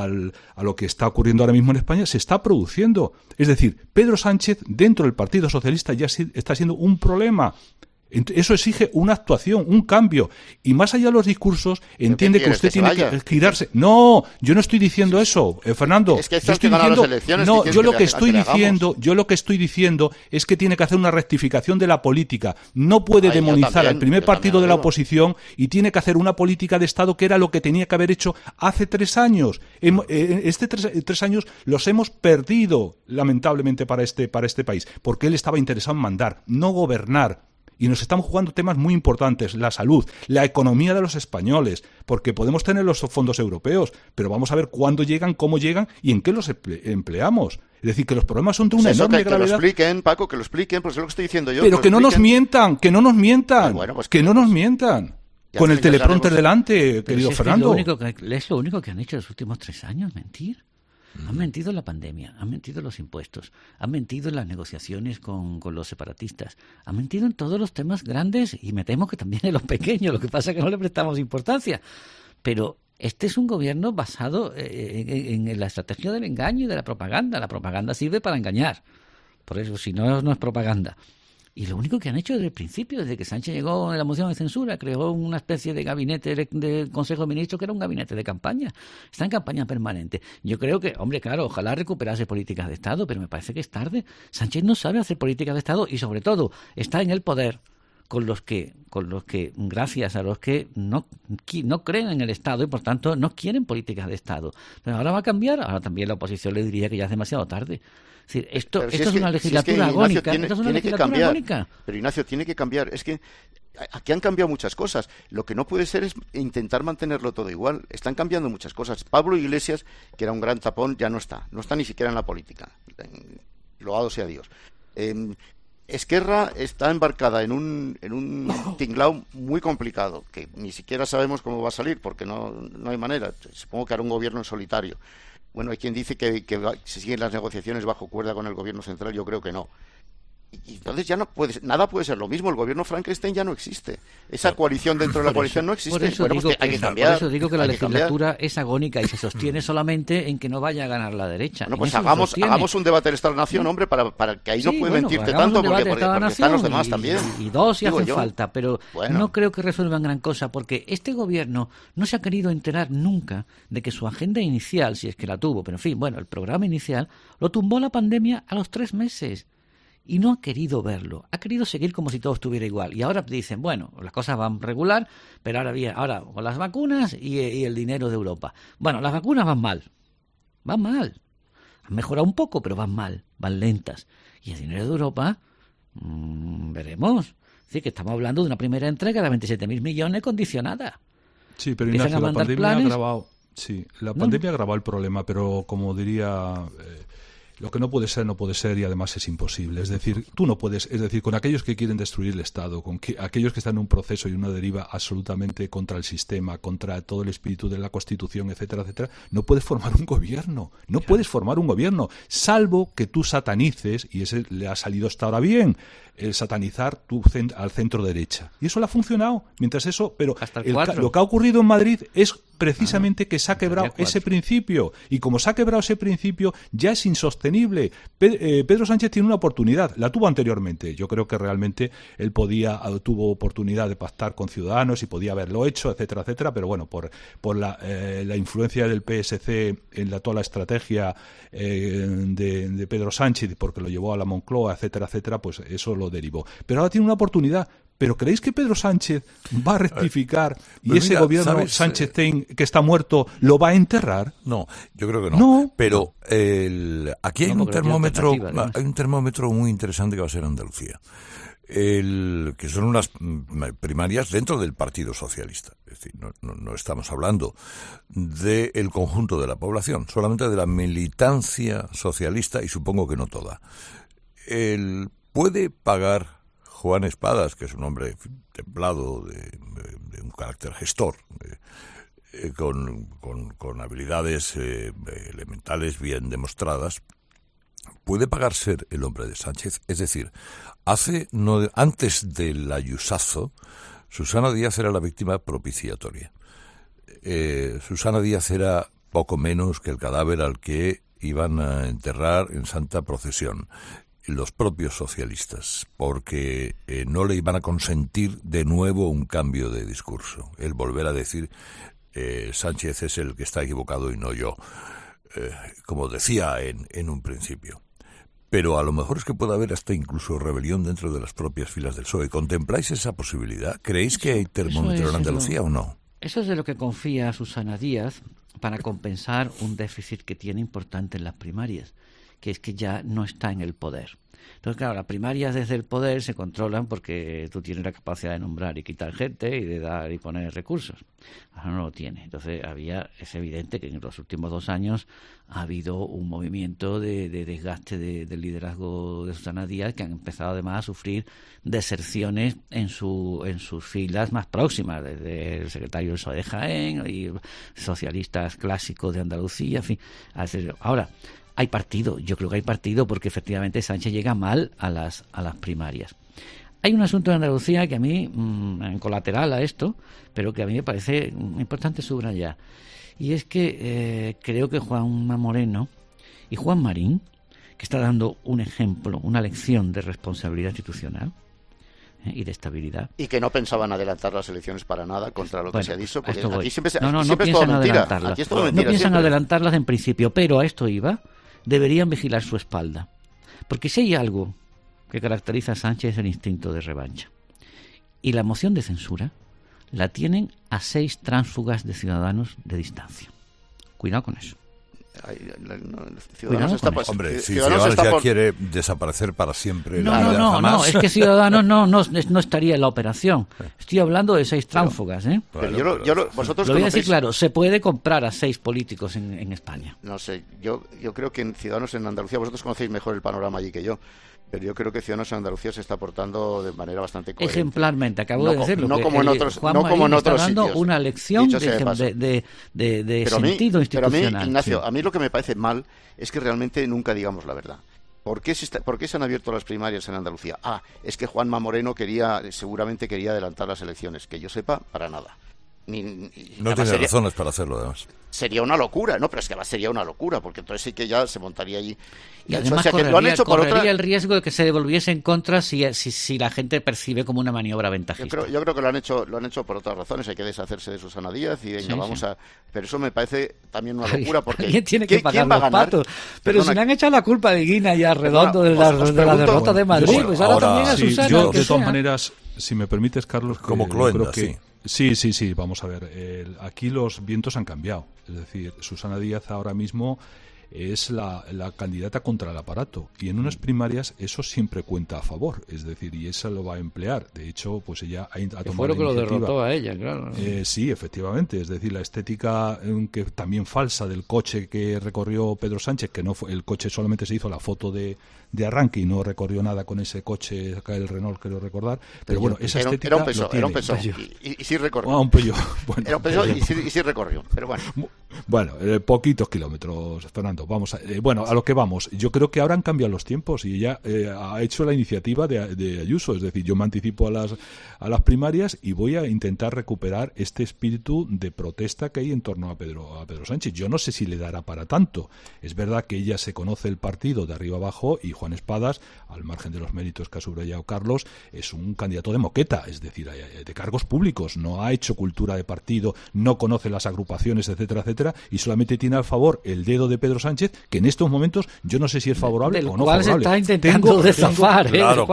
lo que está ocurriendo ahora mismo en España se está produciendo. Es decir, Pedro Sánchez dentro del Partido Socialista ya está siendo un problema. Eso exige una actuación, un cambio. Y más allá de los discursos, entiende que usted tiene que girarse. No, yo no estoy diciendo eso, Fernando. Es que yo lo que estoy diciendo es que tiene que hacer una rectificación de la política. No puede demonizar al primer partido de la oposición y tiene que hacer una política de Estado que era lo que tenía que haber hecho hace 3 años. Este 3 años los hemos perdido, lamentablemente, para este país, porque él estaba interesado en mandar, no gobernar. Y nos estamos jugando temas muy importantes, la salud, la economía de los españoles, porque podemos tener los fondos europeos, pero vamos a ver cuándo llegan, cómo llegan y en qué los empleamos. Es decir, que los problemas son de una enorme gravedad. Que lo expliquen, Paco, que lo expliquen, pues es lo que estoy diciendo yo. Pero que no nos mientan, que no nos mientan, que no nos mientan. Con el teleprompter delante, querido Fernando. Es lo único que han hecho los últimos 3 años, mentir. Han mentido en la pandemia, han mentido en los impuestos, han mentido en las negociaciones con los separatistas, han mentido en todos los temas grandes y me temo que también en los pequeños, lo que pasa es que no le prestamos importancia. Pero este es un gobierno basado en la estrategia del engaño y de la propaganda. La propaganda sirve para engañar, por eso si no, no es propaganda. Y lo único que han hecho desde el principio, desde que Sánchez llegó en la moción de censura, creó una especie de gabinete de Consejo de Ministros que era un gabinete de campaña. Está en campaña permanente. Yo creo que, hombre, claro, ojalá recuperase políticas de Estado, pero me parece que es tarde. Sánchez no sabe hacer políticas de Estado y, sobre todo, está en el poder con los que gracias a los que no creen en el Estado y, por tanto, no quieren políticas de Estado. Pero ahora va a cambiar. Ahora también la oposición le diría que ya es demasiado tarde. Es decir, esto es una legislatura agónica. Esto es una legislatura agónica. Pero Ignacio, tiene que cambiar. Es que aquí han cambiado muchas cosas. Lo que no puede ser es intentar mantenerlo todo igual. Están cambiando muchas cosas. Pablo Iglesias, que era un gran tapón, ya no está. No está ni siquiera en la política. Loado sea Dios. Esquerra está embarcada en un tinglao muy complicado, que ni siquiera sabemos cómo va a salir, porque no hay manera. Supongo que hará un gobierno en solitario. Bueno, hay quien dice que se siguen las negociaciones bajo cuerda con el gobierno central. Yo creo que no. Y entonces ya nada puede ser lo mismo. El gobierno Frankenstein ya no existe. Esa coalición dentro de la coalición no existe. Por eso digo que la legislatura es agónica y se sostiene solamente en que no vaya a ganar la derecha. Bueno, pues hagamos un debate del Estado-Nación, hombre, para que ahí no puede mentirte tanto, porque están los demás también. Y dos si hace falta, pero no creo que resuelvan gran cosa, porque este gobierno no se ha querido enterar nunca de que su agenda inicial, si es que la tuvo, pero en fin, el programa inicial lo tumbó la pandemia a los 3 meses. Y no ha querido verlo, ha querido seguir como si todo estuviera igual. Y ahora dicen, las cosas van regular, pero ahora con las vacunas y el dinero de Europa. Las vacunas van mal. Han mejorado un poco, pero van mal, van lentas. Y el dinero de Europa, veremos. Es decir, que estamos hablando de una primera entrega de 27.000 millones condicionada. Sí, pero Ignacio, la pandemia ha agravado. Sí, la pandemia ha agravado el problema, pero como diría... lo que no puede ser y además es imposible. Es decir, tú no puedes, con aquellos que quieren destruir el Estado, con aquellos que están en un proceso y una deriva absolutamente contra el sistema, contra todo el espíritu de la Constitución, etcétera, etcétera, no puedes formar un gobierno. No puedes formar un gobierno, salvo que tú satanices, y ese le ha salido hasta ahora bien, el satanizar al centro derecha. Y eso le ha funcionado. Mientras eso, pero lo que ha ocurrido en Madrid es precisamente que se ha quebrado ese principio. Y como se ha quebrado ese principio, ya es insostenible. Pedro Sánchez tiene una oportunidad. La tuvo anteriormente. Yo creo que realmente él tuvo oportunidad de pactar con Ciudadanos y podía haberlo hecho, etcétera, etcétera. Pero por la influencia del PSC en toda la estrategia de Pedro Sánchez, porque lo llevó a la Moncloa, etcétera, etcétera, pues eso lo derivó. Pero ahora tiene una oportunidad. ¿Pero creéis que Pedro Sánchez va a rectificar y ese gobierno Sánchez-Tein que está muerto lo va a enterrar? No, yo creo que no. Pero aquí hay un termómetro muy interesante que va a ser Andalucía. Que son unas primarias dentro del Partido Socialista. Es decir, no estamos hablando del conjunto de la población, solamente de la militancia socialista, y supongo que no toda. ¿Puede pagar Juan Espadas, que es un hombre templado, de un carácter gestor, con habilidades elementales bien demostradas, puede pagar ser el hombre de Sánchez? Es decir, antes del ayusazo, Susana Díaz era la víctima propiciatoria. Susana Díaz era poco menos que el cadáver al que iban a enterrar en santa procesión los propios socialistas, porque no le iban a consentir de nuevo un cambio de discurso, el volver a decir Sánchez es el que está equivocado y no yo, como decía en un principio. Pero a lo mejor es que puede haber hasta incluso rebelión dentro de las propias filas del PSOE. ¿Contempláis esa posibilidad? ¿Creéis que hay termómetro en Andalucía o no? Eso es de lo que confía Susana Díaz para compensar un déficit que tiene importante en las primarias, que es que ya no está en el poder. Entonces, claro, las primarias desde el poder se controlan porque tú tienes la capacidad de nombrar y quitar gente y de dar y poner recursos. Ahora no lo tiene. Entonces, es evidente que en los últimos 2 años ha habido un movimiento de desgaste del liderazgo de Susana Díaz, que han empezado además a sufrir deserciones en sus filas más próximas, desde el secretario del PSOE de Jaén y socialistas clásicos de Andalucía, en fin. Ahora, hay partido, yo creo que hay partido porque efectivamente Sánchez llega mal a las primarias. Hay un asunto en Andalucía que a mí, en colateral a esto, pero que a mí me parece importante subrayar. Y es que creo que Juanma Moreno y Juan Marín, que está dando un ejemplo, una lección de responsabilidad institucional y de estabilidad. Y que no pensaban adelantar las elecciones para nada contra lo que se ha dicho, porque aquí siempre es piensan adelantarlas. Aquí es todo mentira. No piensan adelantarlas en principio, pero a esto iba, deberían vigilar su espalda. Porque si hay algo que caracteriza a Sánchez es el instinto de revancha. Y la moción de censura la tienen a 6 tránsfugas de Ciudadanos de distancia. Cuidado con eso. Hombre, si Ciudadanos ya quiere desaparecer para siempre. No, es que Ciudadanos no estaría en la operación. Estoy hablando de 6 tránsfugas, ¿eh? Pero vosotros lo voy a decir claro, se puede comprar a 6 políticos en España. No sé, yo creo que en Ciudadanos en Andalucía, vosotros conocéis mejor el panorama allí que yo, pero yo creo que Ciudadanos en Andalucía se está portando de manera bastante coherente. Ejemplarmente, acabo de decirlo. No como en otros dando sitios. Una lección de sentido institucional. Pero a mí, Ignacio, a mí lo que me parece mal es que realmente nunca digamos la verdad. ¿Por qué se han abierto las primarias en Andalucía? Es que Juanma Moreno seguramente quería adelantar las elecciones. Que yo sepa, para nada. No tiene razones para hacerlo, además. Sería una locura, pero es que además sería una locura, porque entonces sí que ya se montaría allí. Y además correría el riesgo de que se devolviese en contra si la gente percibe como una maniobra ventajista. Yo creo que lo han hecho por otras razones. Hay que deshacerse de Susana Díaz y venga, pero eso me parece también una locura, porque alguien tiene que pagar los patos. Pero si le han echado la culpa de Guina y a Redondo de la derrota de Madrid, pues ahora también a Susana. Yo, de todas maneras, si me permites, Carlos, como Cloenda, sí. Sí, vamos a ver. Aquí los vientos han cambiado. Es decir, Susana Díaz ahora mismo es la candidata contra el aparato. Y en unas primarias eso siempre cuenta a favor. Es decir, y esa lo va a emplear. De hecho, pues ella ha tomado fue lo que lo derrotó a ella, claro. Sí, efectivamente. Es decir, la estética que también falsa del coche que recorrió Pedro Sánchez, que no fue, el coche solamente se hizo la foto de arranque y no recorrió nada con ese coche, acá el Renault, creo recordar. Pero bueno, esa estética era un Peugeot, y sí recorrió. Un Peugeot. Bueno, era un Peugeot y sí recorrió, pero bueno. Bueno, poquitos kilómetros, Fernando. Vamos a lo que vamos. Yo creo que ahora han cambiado los tiempos y ella ha hecho la iniciativa de Ayuso. Es decir, yo me anticipo a las primarias y voy a intentar recuperar este espíritu de protesta que hay en torno a Pedro Sánchez. Yo no sé si le dará para tanto. Es verdad que ella se conoce el partido de arriba abajo y Juan Espadas, al margen de los méritos que ha subrayado Carlos, es un candidato de moqueta, es decir, de cargos públicos. No ha hecho cultura de partido, no conoce las agrupaciones, etcétera, etcétera, y solamente tiene al favor el dedo de Pedro Sánchez, que en estos momentos yo no sé si es favorable o no favorable. Se está intentando desafar.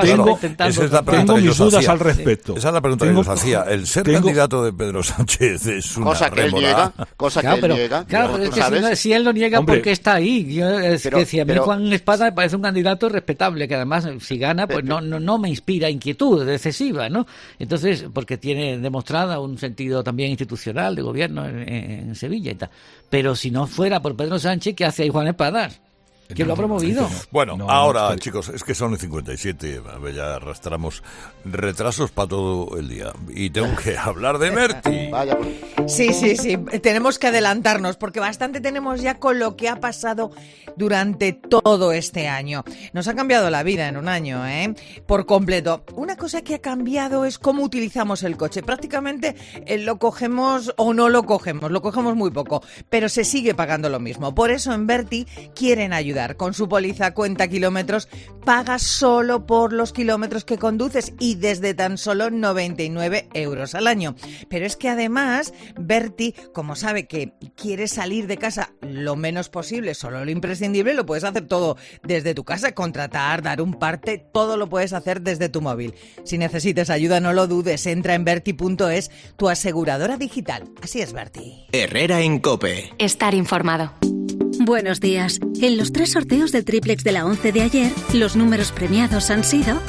Tengo mis dudas al respecto. Esa es la pregunta que nos hacía. El ser candidato de Pedro Sánchez es una cosa que él niega. Claro, pero es que si él lo niega, porque está ahí. A mí Juan Espada me parece un candidato respetable, que además si gana, pues no me inspira inquietud excesiva, ¿no? Entonces, porque tiene demostrada un sentido también institucional de gobierno en Sevilla y tal. Pero si no fuera por Pedro Sánchez, ¿qué hace ahí Juan Espadas? ¿Quién lo ha promovido? Bueno, ahora, chicos, es que son las 57, ya arrastramos retrasos para todo el día. Y tengo que hablar de Berti. Sí, tenemos que adelantarnos, porque bastante tenemos ya con lo que ha pasado durante todo este año. Nos ha cambiado la vida en un año, por completo. Una cosa que ha cambiado es cómo utilizamos el coche. Prácticamente lo cogemos o no lo cogemos muy poco, pero se sigue pagando lo mismo. Por eso en Berti quieren ayudar. Con su póliza Cuenta Kilómetros pagas solo por los kilómetros que conduces y desde tan solo 99 euros al año. Pero es que además Berti, como sabe que quieres salir de casa lo menos posible, solo lo imprescindible, lo puedes hacer todo desde tu casa, contratar, dar un parte, todo lo puedes hacer desde tu móvil. Si necesitas ayuda, no lo dudes, entra en Berti.es, tu aseguradora digital. Así es, Berti. Herrera en COPE. Estar informado. Buenos días. En los 3 sorteos del triplex de la 11 de ayer, los números premiados han sido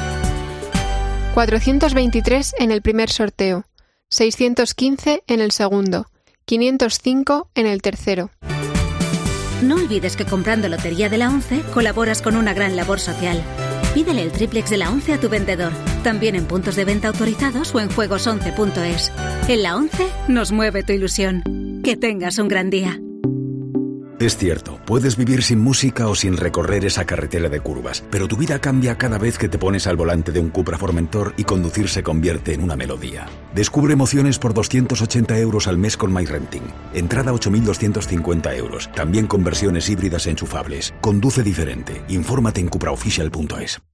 423 en el primer sorteo, 615 en el segundo, 505 en el tercero. No olvides que comprando Lotería de la 11 colaboras con una gran labor social. Pídele el triplex de la 11 a tu vendedor, también en puntos de venta autorizados o en juegos11.es. En la 11 nos mueve tu ilusión. Que tengas un gran día. Es cierto, puedes vivir sin música o sin recorrer esa carretera de curvas, pero tu vida cambia cada vez que te pones al volante de un Cupra Formentor y conducir se convierte en una melodía. Descubre emociones por 280 euros al mes con MyRenting. Entrada 8.250 euros, también con versiones híbridas enchufables. Conduce diferente. Infórmate en cupraofficial.es.